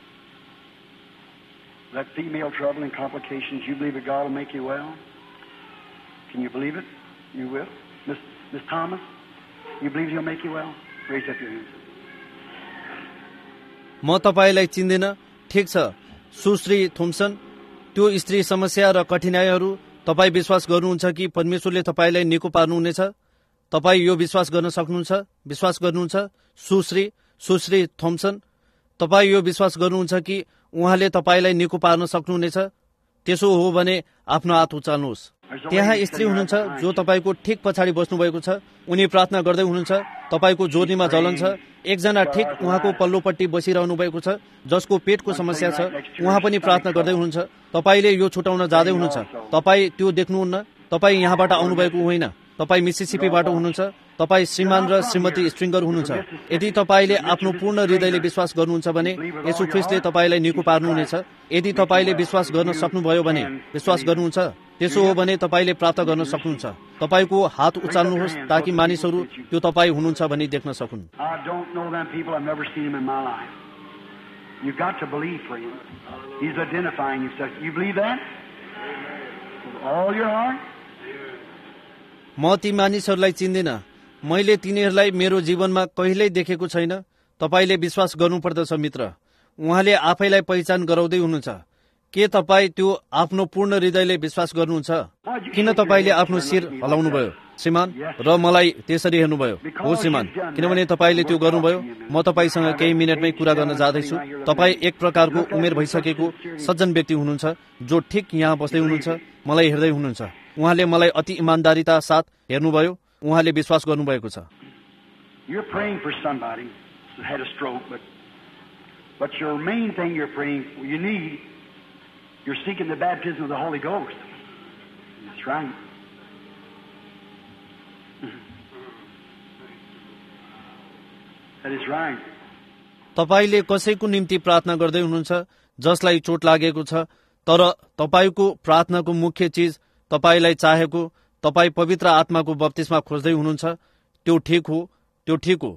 that female trouble and complications, you believe that God will make you well? Can you believe it? You will? Miss, Miss Thomas, you believe He'll make you well? Raise up your hands. म तपाईलाई चिन्दिन। ठिक छ सुश्री थोम्सन, त्यो स्त्री समस्या र कठिनाइहरू तपाई विश्वास गर्नुहुन्छ कि परमेश्वरले तपाईलाई निको पार्नुहुनेछ? तपाई यो विश्वास गर्न सक्नुहुन्छ? विश्वास गर्नुहुन्छ सुश्री सुश्री थोम्सन? तपाई यो विश्वास गर्नुहुन्छ कि उहाँले तपाईलाई निको पार्न सक्नुहुनेछ? त्यसो हो भने आफ्नो हात उचाल्नुहोस्। त्यहाँ स्त्री हुनुहुन्छ जो तपाईको ठिक पछाडि बस्नु भएको छ। उनी प्रार्थना गर्दै हुनुहुन्छ। तपाईको जोर्नीमा जलन छ। एकजना ठिक उहाँको पल्लोपट्टि बसिरहनु भएको छ जसको पेटको समस्या छ। उहाँ पनि प्रार्थना गर्दै हुनुहुन्छ। तपाईले यो छुटाउन जाँदै हुनुहुन्छ। तपाई त्यो देख्नुहुन्न। तपाई यहाँबाट आउनुभएको होइन। तपाई मिसिसिपीबाट हुनुहुन्छ। तपाई श्रीमान र श्रीमती स्ट्रिङ्गर हुनुहुन्छ। यदि तपाईले आफ्नो पूर्ण हृदयले विश्वास गर्नुहुन्छ भने येशू ख्रीष्टले तपाईलाई निको पार्नुहुनेछ। यदि तपाईले विश्वास गर्न सक्नुभयो भने विश्वास गर्नुहुन्छ। त्यसो हो भने तपाईले प्राप्त गर्न सक्नुहुन्छ। तपाईको हात उचाल्नुहोस् ताकि मानिसहरू त्यो तपाई हुनुहुन्छ भनी देख्न सकुन्। You've got to believe for him. He's identifying himself. You believe that? With all your heart? म ती मानिसहरूलाई चिन्दिन। मैले तिनीहरूलाई मेरो जीवनमा कहिल्यै देखेको छैन। तपाईले विश्वास गर्नुपर्दछ मित्र। उहाँले आफैलाई पहिचान गराउँदै हुनुहुन्छ। के तपाई त्यो आफ्नो पूर्ण हृदयले विश्वास गर्नुहुन्छ? किन तपाईले आफ्नो शिर हलाउनुभयो श्रीमान र मलाई त्यसरी हेर्नुभयो? हो श्रीमान, किनभने तपाईले त्यो गर्नुभयो। म तपाईसँग केही मिनटमै कुरा गर्न जाँदैछु। तपाई एक प्रकारको उमेर भइसकेको सज्जन व्यक्ति हुनुहुन्छ जो ठिक यहाँ बस्दै हुनुहुन्छ, मलाई हेर्दै हुनुहुन्छ। उहाँले मलाई अति इमानदारीता साथ हेर्नुभयो। उहाँले विश्वास गर्नुभएको छ। You're praying for somebody who had a stroke, but but your main thing you're praying for, you need, you're seeking the baptism of the Holy Ghost. That's right. That is right. तपाईले कसैको निम्ति प्रार्थना गर्दै हुनुहुन्छ जसलाई चोट लागेको छ, तर तपाईको प्रार्थनाको मुख्य चीज तपाईलाई चाहेको, तपाई पवित्र आत्माको बप्तिस्मा खोज्दै हुनुहुन्छ। त्यो ठिक हो, त्यो ठिक हो।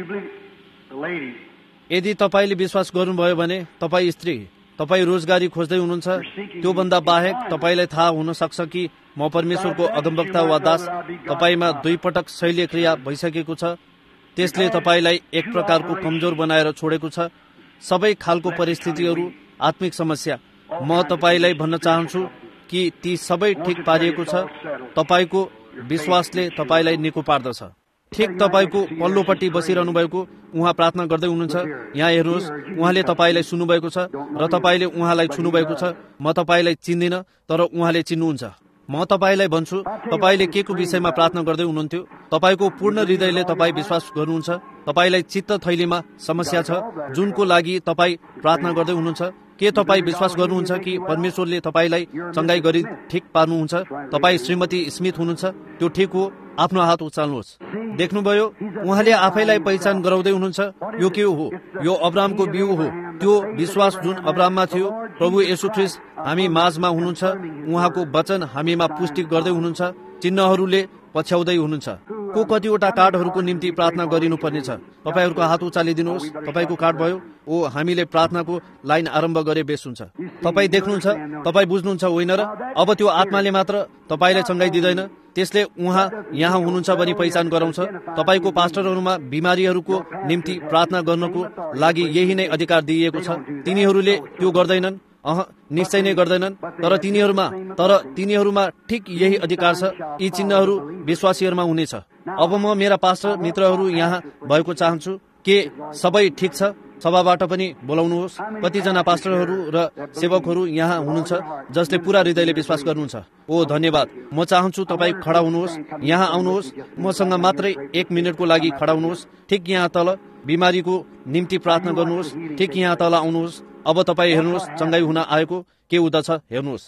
यदि तपाईले विश्वास गर्नुभयो भने तपाई स्त्री, तपाई रोजगारी खोज्दै हुनुहुन्छ। त्यो भन्दा बाहेक तपाईलाई थाहा हुन सक्छ कि म परमेश्वरको अगमवक्ता वा दास। तपाईमा दुई पटक शैल्य क्रिया भइसकेको छ। त्यसले तपाईलाई एक प्रकारको कमजोर बनाएर छोडेको छ। सबै खालको परिस्थितिहरू, आत्मिक समस्या, म तपाईलाई भन्न चाहन्छु कि ती सबै ठिक पारिएको छ। तपाईको विश्वासले तपाईलाई निको पार्दछ। ठिक तपाईको पल्लोपट्टि बसिरहनु भएको उहाँ प्रार्थना गर्दै हुनुहुन्छ। यहाँ हेर्नुहोस्, उहाँले तपाईलाई सुन्नुभएको छ र तपाईले उहाँलाई छुनुभएको छ। म तपाईलाई चिन्दिन, तर उहाँले चिन्नुहुन्छ। म तपाईलाई भन्छु, तपाईले के को विषयमा प्रार्थना गर्दै हुनुहुन्थ्यो? तपाईको पूर्ण हृदयले तपाई विश्वास गर्नुहुन्छ। तपाईलाई चित्त थैलीमा समस्या छ जुनको लागि तपाई प्रार्थना गर्दै हुनुहुन्छ। के तपाई विश्वास गर्नुहुन्छ कि परमेश्वरले तपाईलाई चंगाई गरी ठिक पार्नुहुन्छ? तपाई श्रीमती स्मिथ हुनुहुन्छ। त्यो ठिक हो। आफ्नो हात उचाल्नुहोस्। देख्नुभयो, उहाँले आफैलाई पहिचान गराउँदै हुनुहुन्छ। यो के हो? यो अब्राहमको बिउ हो। त्यो विश्वास जुन अब्राहममा थियो। प्रभु येशू ख्रीष्ट हामी माझमा हुनुहुन्छ। उहाँको वचन हामीमा पुष्टि गर्दै हुनुहुन्छ। चिन्हहरूले पछ्याउँदै हुनुहुन्छ। को कतिवटा कार्डहरूको निम्ति प्रार्थना गरिनुपर्नेछ? तपाईहरूको हात उचालिदिनुहोस्। तपाईको कार्ड भयो? ओ, हामीले प्रार्थनाको लाइन आरम्भ गरे बेस हुन्छ। तपाई देख्नुहुन्छ, तपाई बुझ्नुहुन्छ होइन र? अब त्यो आत्माले मात्र तपाईलाई चंगाई दिँदैन, त्यसले उहाँ यहाँ हुनुहुन्छ भनी पहिचान गराउँछ। तपाईको पास्टरहरूमा बिमारीहरूको निम्ति प्रार्थना गर्नको लागि यही नै अधिकार दिइएको छ। तिनीहरूले त्यो गर्दैनन्। अह, निश्चय नै गर्दैनन्। तर तिनीहरूमा तर तिनीहरूमा ठिक यही अधिकार छ। यी चिन्हहरू विश्वासीहरूमा हुनेछ। अब म मेरा पास्टर मित्रहरू यहाँ भएको चाहन्छु। के सबै ठिक छ? सभाबाट पनि बोलाउनुहोस्। कतिजना पास्टरहरू र सेवकहरू यहाँ हुनुहुन्छ जसले पूरा हृदयले विश्वास गर्नुहुन्छ। ओ धन्यवाद। म चाहन्छु तपाईँ खडा हुनुहोस्। यहाँ आउनुहोस्। मसँग मात्रै एक मिनटको लागि खडा हुनुहोस्। ठिक यहाँ तल बिमारीको निम्ति प्रार्थना गर्नुहोस्। ठिक यहाँ तल आउनुहोस्। अब तपाईँ हेर्नुहोस्, चंगाई हुन आएको के हुँदछ हेर्नुहोस्।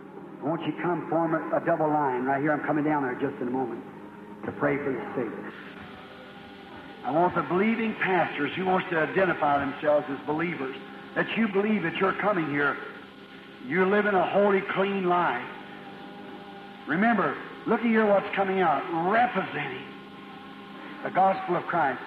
I want the believing pastors who wants to identify themselves as believers, that you believe that you're coming here. You're living a holy, clean life. Remember, look at here what's coming out, representing the gospel of Christ.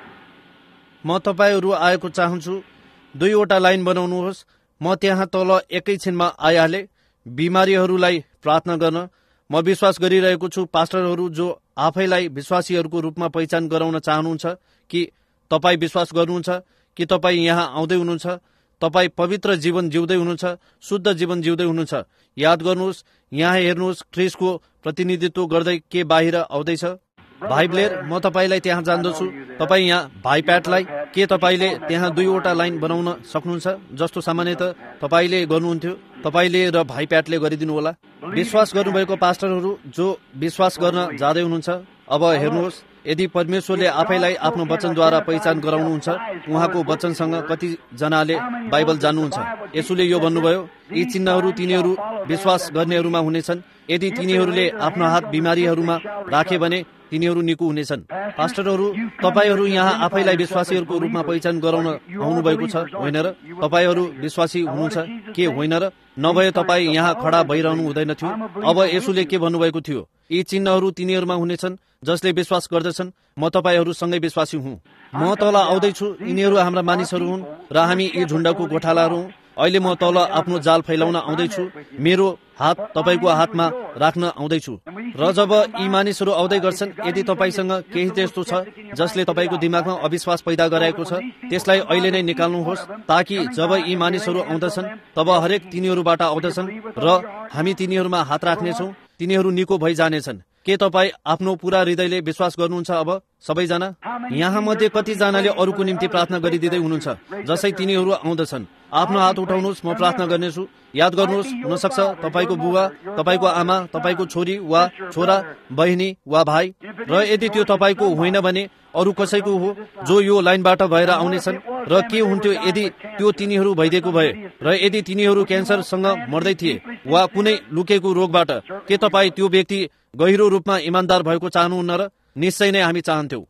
म तपाईहरू आएको चाहन्छु, दुईवटा line बनाउनुहोस्। म त्यहाँ तल एकैछिनमा आइहाले बिमारीहरूलाई प्रार्थना गर्न। म विश्वास गरिरहेको छु पास्टरहरू जो आफैलाई विश्वासीहरूको रूपमा पहिचान गराउन चाहनुहुन्छ कि तपाईँ विश्वास गर्नुहुन्छ कि तपाईँ यहाँ आउँदै हुनुहुन्छ, तपाईँ पवित्र जीवन जिउँदै हुनुहुन्छ, शुद्ध जीवन जिउँदै हुनुहुन्छ। याद गर्नुहोस्, यहाँ हेर्नुहोस्, ख्रिस्टको प्रतिनिधित्व गर्दै के बाहिर आउँदैछ। भाइ ब्लेयर, म तपाईँलाई त्यहाँ जान्दछु। तपाईँ यहाँ भाइ प्याटलाई के तपाईँले त्यहाँ दुईवटा लाइन बनाउन सक्नुहुन्छ जस्तो सामान्यतः तपाईँले गर्नुहुन्थ्यो, तपाईँले र भाइ प्याटले गरिदिनु होला। विश्वास गर्नुभएको पास्टरहरू जो विश्वास गर्न जाँदै हुनुहुन्छ, अब हेर्नुहोस्, यदि परमेश्वरले आफैलाई आफ्नो वचनद्वारा पहिचान गराउनुहुन्छ, उहाँको वचनसँग कतिजनाले बाइबल जान्नुहुन्छ। यसुले यो भन्नुभयो, यी चिन्हहरू तिनीहरू विश्वास गर्नेहरूमा हुनेछन्। यदि तिनीहरूले आफ्नो हात बिमारीहरूमा राखे भने तिनीहरू निको हुनेछन्। पास्टरहरू, तपाईहरू यहाँ आफैलाई विश्वासीहरूको रूपमा पहिचान गराउन आउनुभएको छ, होइन र? तपाईहरू विश्वासी हुनुहुन्छ के होइन र? नभए तपाईँ यहाँ खडा भइरहनु हुँदैन थियो। अब यसुले के भन्नुभएको थियो? यी चिन्हहरू तिनीहरूमा हुनेछन् जसले विश्वास गर्दछन्। म तपाईहरूसँगै विश्वासी हुँ। म तल आउँदैछु, यिनीहरू हाम्रा मानिसहरू हुन् र हामी यी झुण्डको गोठालाहरू हुँ। अहिले म तल आफ्नो जाल फैलाउन आउँदैछु, मेरो हात तपाईँको हातमा राख्न आउँदैछु। र जब यी मानिसहरू आउँदै गर्छन्, यदि तपाईँसँग केही त्यस्तो छ जसले तपाईँको दिमागमा अविश्वास पैदा गराएको छ, त्यसलाई अहिले नै निकाल्नुहोस्, ताकि जब यी मानिसहरू आउँदछन् तब हरेक तिनीहरूबाट आउँदछन् र हामी तिनीहरूमा हात राख्नेछौँ, तिनीहरू निको भइजानेछन्। के तपाईँ आफ्नो पूरा हृदयले विश्वास गर्नुहुन्छ? अब सबैजना यहाँ मध्ये कतिजनाले अरूको निम्ति प्रार्थना गरिदिँदै हुनुहुन्छ जसै तिनीहरू आउँदछन्? आफ्नो हात उठाउनुहोस्, म प्रार्थना गर्नेछु। याद गर्नुहोस्, हुनसक्छ तपाईँको बुवा, तपाईँको आमा, तपाईँको छोरी वा छोरा, बहिनी वा भाइ, र यदि त्यो तपाईँको होइन भने अरू कसैको हो जो यो लाइनबाट भएर आउनेछन्। र के हुन्थ्यो यदि त्यो तिनीहरू भइदिएको भए, र यदि तिनीहरू क्यान्सरसँग मर्दै थिए वा कुनै लुकेको रोगबाट, के तपाईँ त्यो व्यक्ति गहिरो रूपमा इमान्दार भएको चाहनुहुन्न र? निश्चय नै हामी चाहन्थ्यौँ।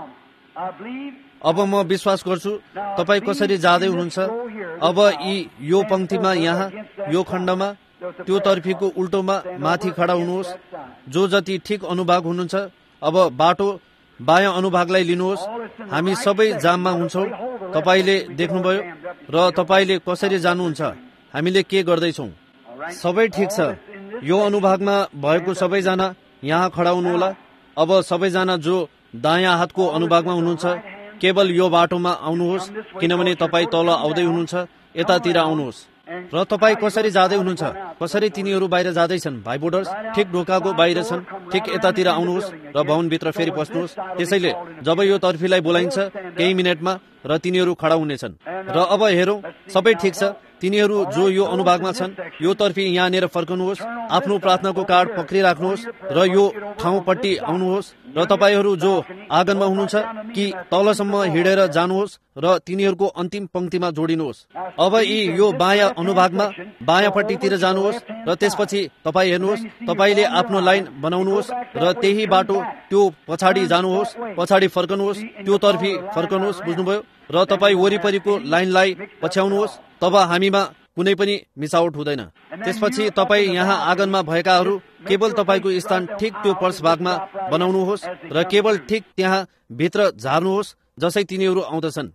अब म विश्वास गर्छु तपाईँ कसरी जाँदै हुनुहुन्छ। अब यी यो पंक्तिमा, यहाँ यो खण्डमा, त्यो तर्फीको उल्टोमा माथि खडा हुनुहोस्। जो जति ठिक अनुभाग हुनुहुन्छ, अब बाटो बायाँ अनुभागलाई लिनुहोस्। हामी सबै जाममा हुन्छौँ। तपाईँले देख्नुभयो र तपाईँले कसरी जानुहुन्छ हामीले के गर्दैछौँ। सबै ठिक छ। यो अनुभागमा भएको सबैजना यहाँ खडा हुनुहोला। अब सबैजना जो दायाँ हातको अनुभागमा हुनुहुन्छ, केवल यो बाटोमा आउनुहोस्, किनभने तपाईँ तल आउँदै हुनुहुन्छ। यतातिर आउनुहोस्। र तपाईँ कसरी जाँदै हुनुहुन्छ? कसरी तिनीहरू बाहिर जाँदैछन्? भाइ बोर्डर्स ठिक ढोकाको बाहिर छन्। ठिक यतातिर आउनुहोस् र भवनभित्र फेरि पस्नुहोस्। त्यसैले जब यो तर्फीलाई बोलाइन्छ केही मिनटमा र तिनीहरू खडा हुनेछन्। र अब हेरौँ, सबै ठिक छ। तिनीहरू जो यो अनुभागमा छन्, यो तर्फी यहाँनिर फर्कनुहोस्, आफ्नो प्रार्थनाको कार्ड पक्रिराख्नुहोस् र यो ठाउँपट्टि आउनुहोस्। र तपाईँहरू जो आँगनमा हुनुहुन्छ कि तलसम्म हिँडेर जानुहोस् र तिनीहरूको अन्तिम पंक्तिमा जोडिनुहोस्। अब यी यो बायाँ अनुभागमा बायाँपट्टितिर जानुहोस् र त्यसपछि तपाईँ हेर्नुहोस्, तपाईँले आफ्नो लाइन बनाउनुहोस् र त्यही बाटो त्यो पछाडि जानुहोस्, पछाडि फर्कनुहोस्, त्यो तर्फी फर्कनुहोस्। बुझ्नुभयो? र तपाईँ वरिपरिको लाइनलाई पछ्याउनुहोस्। तब हामीमा कुनै पनि मिसावट हुँदैन। त्यसपछि तपाईँ यहाँ आँगनमा भएकाहरू केवल तपाईँको स्थान ठिक त्यो पर्स भागमा बनाउनुहोस् र केवल ठिक त्यहाँ भित्र झार्नुहोस् जसै तिनीहरू आउँदछन्।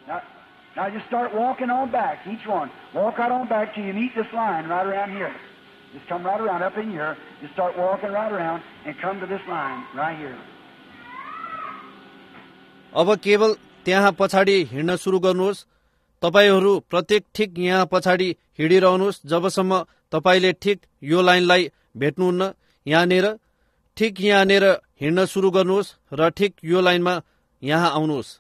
अब केवल त्यहाँ पछाडि हिँड्न सुरु गर्नुहोस्। तपाईहरू प्रत्येक ठिक यहाँ पछाडि हिँडिरहनुहोस् जबसम्म तपाईँले ठिक यो लाइनलाई भेट्नुहुन्न। यहाँनिर ठिक यहाँनिर हिँड्न सुरु गर्नुहोस् र ठिक यो लाइनमा यहाँ आउनुहोस्।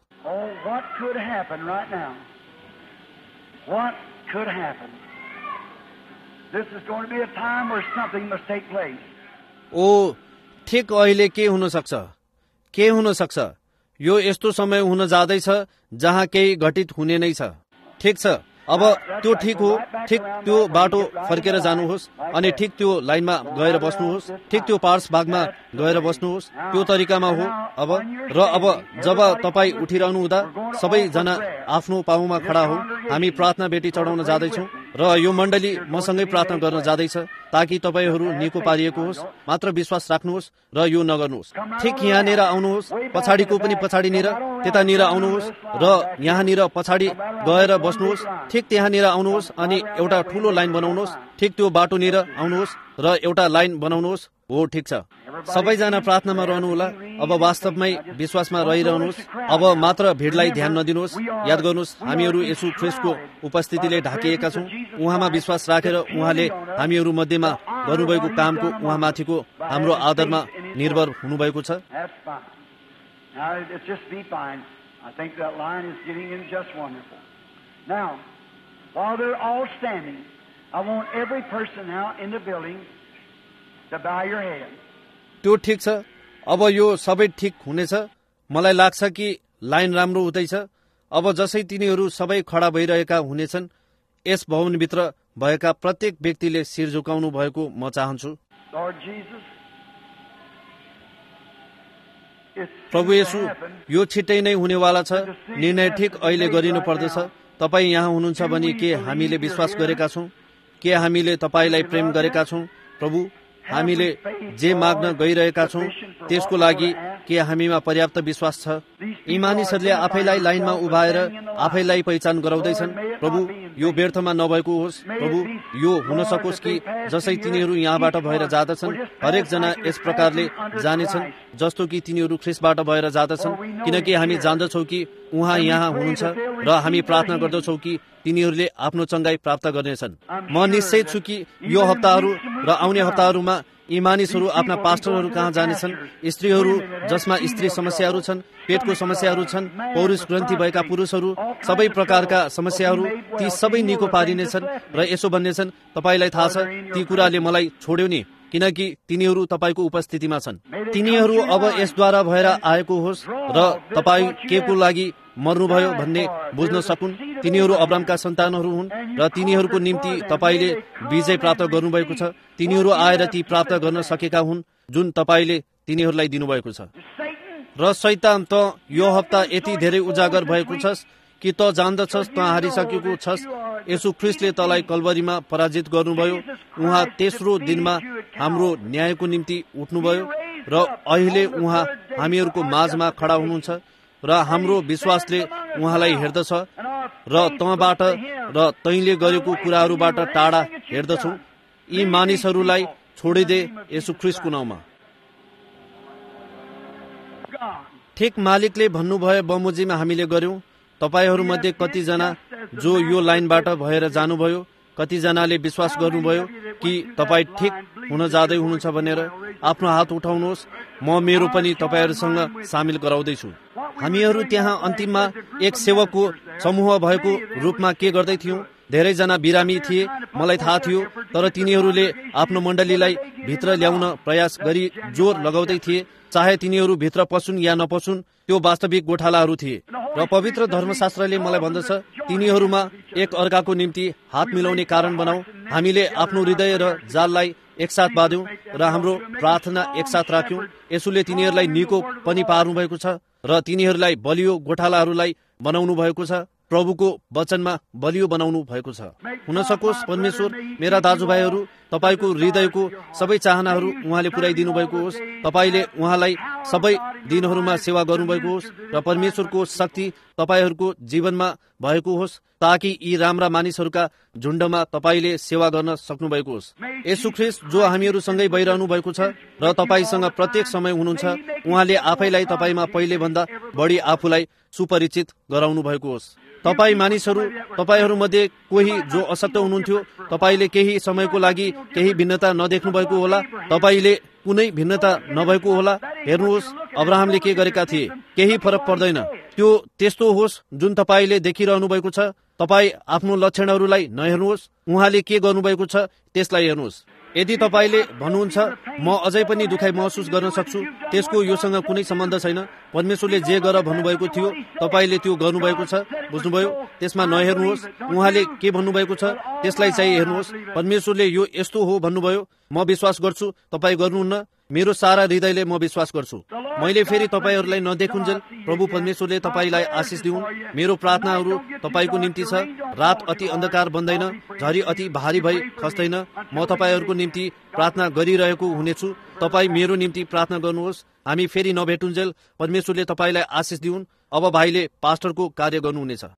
ओ ठिक अहिले के हुन सक्छ? के हुन सक्छ? यो यस्तो समय हुन जाँदैछ जहाँ केही घटित हुने नै छ। ठिक छ। अब त्यो ठिक हो। ठिक त्यो बाटो फर्केर जानुहोस् अनि ठिक त्यो लाइनमा गएर बस्नुहोस्। ठिक त्यो पार्स भागमा गएर बस्नुहोस्। त्यो तरिकामा हो। अब र अब जब तपाईँ उठिरहनु हुँदा सबैजना आफ्नो पाउमा खडा हो। हामी प्रार्थना भेटी चढाउन जाँदैछौँ। र यो मण्डली मसँगै प्रार्थना गर्न जाँदैछ ताकि तपाईँहरू निको पारिएको होस्। मात्र विश्वास राख्नुहोस् र यो नगर्नुहोस्। ठिक यहाँनिर आउनुहोस्, पछाडिको पनि पछाडिनिर, त्यतानिर आउनुहोस् र यहाँनिर पछाडि गएर बस्नुहोस्। ठिक त्यहाँनिर आउनुहोस् अनि एउटा ठुलो लाइन बनाउनुहोस्। ठिक त्यो बाटोनिर आउनुहोस् र एउटा लाइन बनाउनुहोस्। हो, ठिक छ। सबैजना प्रार्थनामा रहनुहोला। अब वास्तवमै विश्वासमा रहिरहनुहोस्। अब मात्र भिडलाई ध्यान नदिनुहोस्। याद गर्नुहोस्, हामीहरू येशू ख्रीष्टको उपस्थितिले ढाकिएका छौँ। उहाँमा विश्वास राखेर उहाँले हामीहरू मध्येमा गर्नुभएको कामको उहाँमाथिको हाम्रो आदरमा निर्भर हुनुभएको छ। त्यो ठिक छ। अब यो सबै ठिक हुनेछ। मलाई लाग्छ कि लाइन राम्रो हुँदैछ। अब जसै तिनीहरू सबै खडा भइरहेका हुनेछन्, यस भवनभित्र भएका प्रत्येक व्यक्तिले शिर झुकाउनु भएको म चाहन्छु। प्रभु येशू, यो छिट्टै नै हुनेवाला छ। निर्णय ठिक अहिले गरिनु पर्दछ। तपाईँ यहाँ हुनुहुन्छ भने के हामीले विश्वास गरेका छौँ? के हामीले तपाईँलाई प्रेम गरेका छौँ? प्रभु, हामीले जे माग्न गइरहेका छौँ त्यसको लागि के हामीमा पर्याप्त विश्वास छ? यी मानिसहरूले आफैलाई लाइनमा उभाएर आफैलाई पहिचान गराउँदैछन्। प्रभु, यो व्यर्थमा नभएको होस्। प्रभु, यो हुन सकोस् कि जसै तिनीहरू यहाँबाट भएर जाँदछन्, हरेकजना यस प्रकारले जानेछन् जस्तो कि तिनीहरू ख्रीष्टबाट भएर जाँदछन्, किनकि हामी जान्दछौँ कि उहाँ यहाँ हुनुहुन्छ र हामी प्रार्थना गर्दछौँ कि तिनीहरूले आफ्नो चङ्गाई प्राप्त गर्नेछन्। म निश्चय छु कि यो हप्ताहरू र आउने हप्ताहरूमा यी मानिसहरू आफ्ना पास्टरहरू कहाँ जानेछन्। स्त्रीहरू जसमा स्त्री समस्याहरू छन्, पेटको समस्याहरू छन्, पौरुष ग्रन्थि भएका पुरुषहरू, सबै प्रकारका समस्याहरू, ती सबै निको पारिनेछन् र यसो भन्नेछन्, तपाईँलाई थाहा छ ती कुराले मलाई छोड्यो नि, किनकि तिनीहरू तपाईँको उपस्थितिमा छन्। तिनीहरू अब यसद्वारा भएर आएको होस् र तपाईँ के को लागि मर्नुभयो भन्ने बुझ्न सकुन्। तिनीहरू अब्रामका सन्तानहरू हुन् र तिनीहरूको निम्ति तपाईँले विजय प्राप्त गर्नुभएको छ। तिनीहरू आएर ती प्राप्त गर्न सकेका हुन् जुन तपाईँले तिनीहरूलाई दिनुभएको छ। र शैतान, त यो हप्ता यति धेरै उजागर भएको छस् कि त जान्दछस् त हारिसकेको छस्। येशू ख्रीष्टले तँलाई कल्वरीमा पराजित गर्नुभयो। उहाँ तेस्रो दिनमा हाम्रो न्यायको निम्ति उठ्नुभयो र अहिले उहाँ हामीहरूको माझमा खडा हुनुहुन्छ र हाम्रो विश्वासले उहाँलाई हेर्दछ र तँबाट र तैँले गरेको कुराहरूबाट टाढा हेर्दछौ। यी मानिसहरूलाई छोडिदे येशू ख्रीष्टको नाउँमा। ठिक मालिकले भन्नुभयो बमोजिममा हामीले गर्यौं। तपाईहरूमध्ये कतिजना जो यो लाइनबाट भएर जानुभयो, कतिजनाले विश्वास गर्नुभयो कि तपाईँ ठिक हुन जाँदै हुनुहुन्छ भनेर आफ्नो हात उठाउनुहोस्। म मेरो पनि तपाईहरूसँग सामेल गराउँदैछु। हामीहरू त्यहाँ अन्तिममा एक सेवकको समूह भएको रूपमा के गर्दै थियौं। धेरैजना बिरामी थिए, मलाई थाहा थियो, तर तिनीहरूले आफ्नो मण्डलीलाई भित्र ल्याउन प्रयास गरी जोर लगाउँदै थिए। चाहे तिनीहरू भित्र पसुन् या नपसुन्, त्यो वास्तविक गोठालाहरू थिए। र पवित्र धर्मशास्त्रले मलाई भन्दछ, तिनीहरूमा एक अर्काको निम्ति हात मिलाउने कारण बनाऊ। हामीले आफ्नो हृदय र जाललाई एकसाथ बाँध्यौं र हाम्रो प्रार्थना एकसाथ राख्यौं। यसुले तिनीहरूलाई निको पनि पार्नु भएको छ र तिनीहरूलाई बलियो गोठालाहरूलाई बनाउनु भएको छ। प्रभुको वचनमा बलियो बनाउनु भएको छ। हुन सकोस् परमेश्वर मेरा दाजुभाइहरू, तपाईको हृदयको सबै चाहनाहरू उहाँले पुर्याइदिनु भएको होस्। तपाईले उहाँलाई सबै दिनहरूमा सेवा गर्नुभएको होस् र परमेश्वरको शक्ति तपाईहरूको जीवनमा भएको होस्, ताकि यी राम्रा मानिसहरूका झुण्डमा तपाईले सेवा गर्न सक्नुभएको होस्। येशू ख्रीष्ट जो हामीहरूसँगै भइरहनु भएको छ र तपाईसँग प्रत्येक समय हुनुहुन्छ, उहाँले आफैलाई तपाईमा पहिले भन्दा बढी आफूलाई सुपरिचित गराउनु भएको होस्। तपाई मानिसहरू, तपाईहरूमध्ये कोही जो अशक्त हुनुहुन्थ्यो, तपाईले केही समयको लागि केही भिन्नता नदेख्नु भएको होला, तपाईले कुनै भिन्नता नभएको होला। हेर्नुहोस्, अब्राहमले के गरेका थिए, केही फरक पर्दैन। त्यो त्यस्तो होस् जुन तपाईले देखिरहनु भएको छ। तपाई आफ्नो लक्षणहरूलाई नहेर्नुहोस्, उहाँले के गर्नुभएको छ त्यसलाई हेर्नुहोस्। यदि तपाईले भन्नुहुन्छ म अझै पनि दुखाइ महसुस गर्न सक्छु, त्यसको योसँग कुनै सम्बन्ध छैन। परमेश्वरले जे गर भन्नुभएको थियो तपाईले त्यो गर्नुभएको छ, बुझ्नुभयो? त्यसमा नहेर्नुहोस्। उहाँले के भन्नुभएको छ त्यसलाई चाहिँ हेर्नुहोस्। परमेश्वरले यो यस्तो हो भन्नुभयो, म विश्वास गर्छु, तपाईँ गर्नुहुन्न। मेरो सारा हृदयले म विश्वास गर्छु मैले फेरि तपाईहरूलाई नदेखुन्जेल प्रभु परमेश्वरले तपाईँलाई आशिष दिउन्। मेरो प्रार्थनाहरू तपाईँको निम्ति छ। रात अति अन्धकार बन्दैन, झरी अति भारी भई खस्दैन। म तपाईँहरूको निम्ति प्रार्थना गरिरहेको हुनेछु। तपाईँ मेरो निम्ति प्रार्थना गर्नुहोस्। हामी फेरि नभेटुन्जेल परमेश्वरले तपाईँलाई आशिष दिउन्। अब भाइले पास्टरको कार्य गर्नुहुनेछ।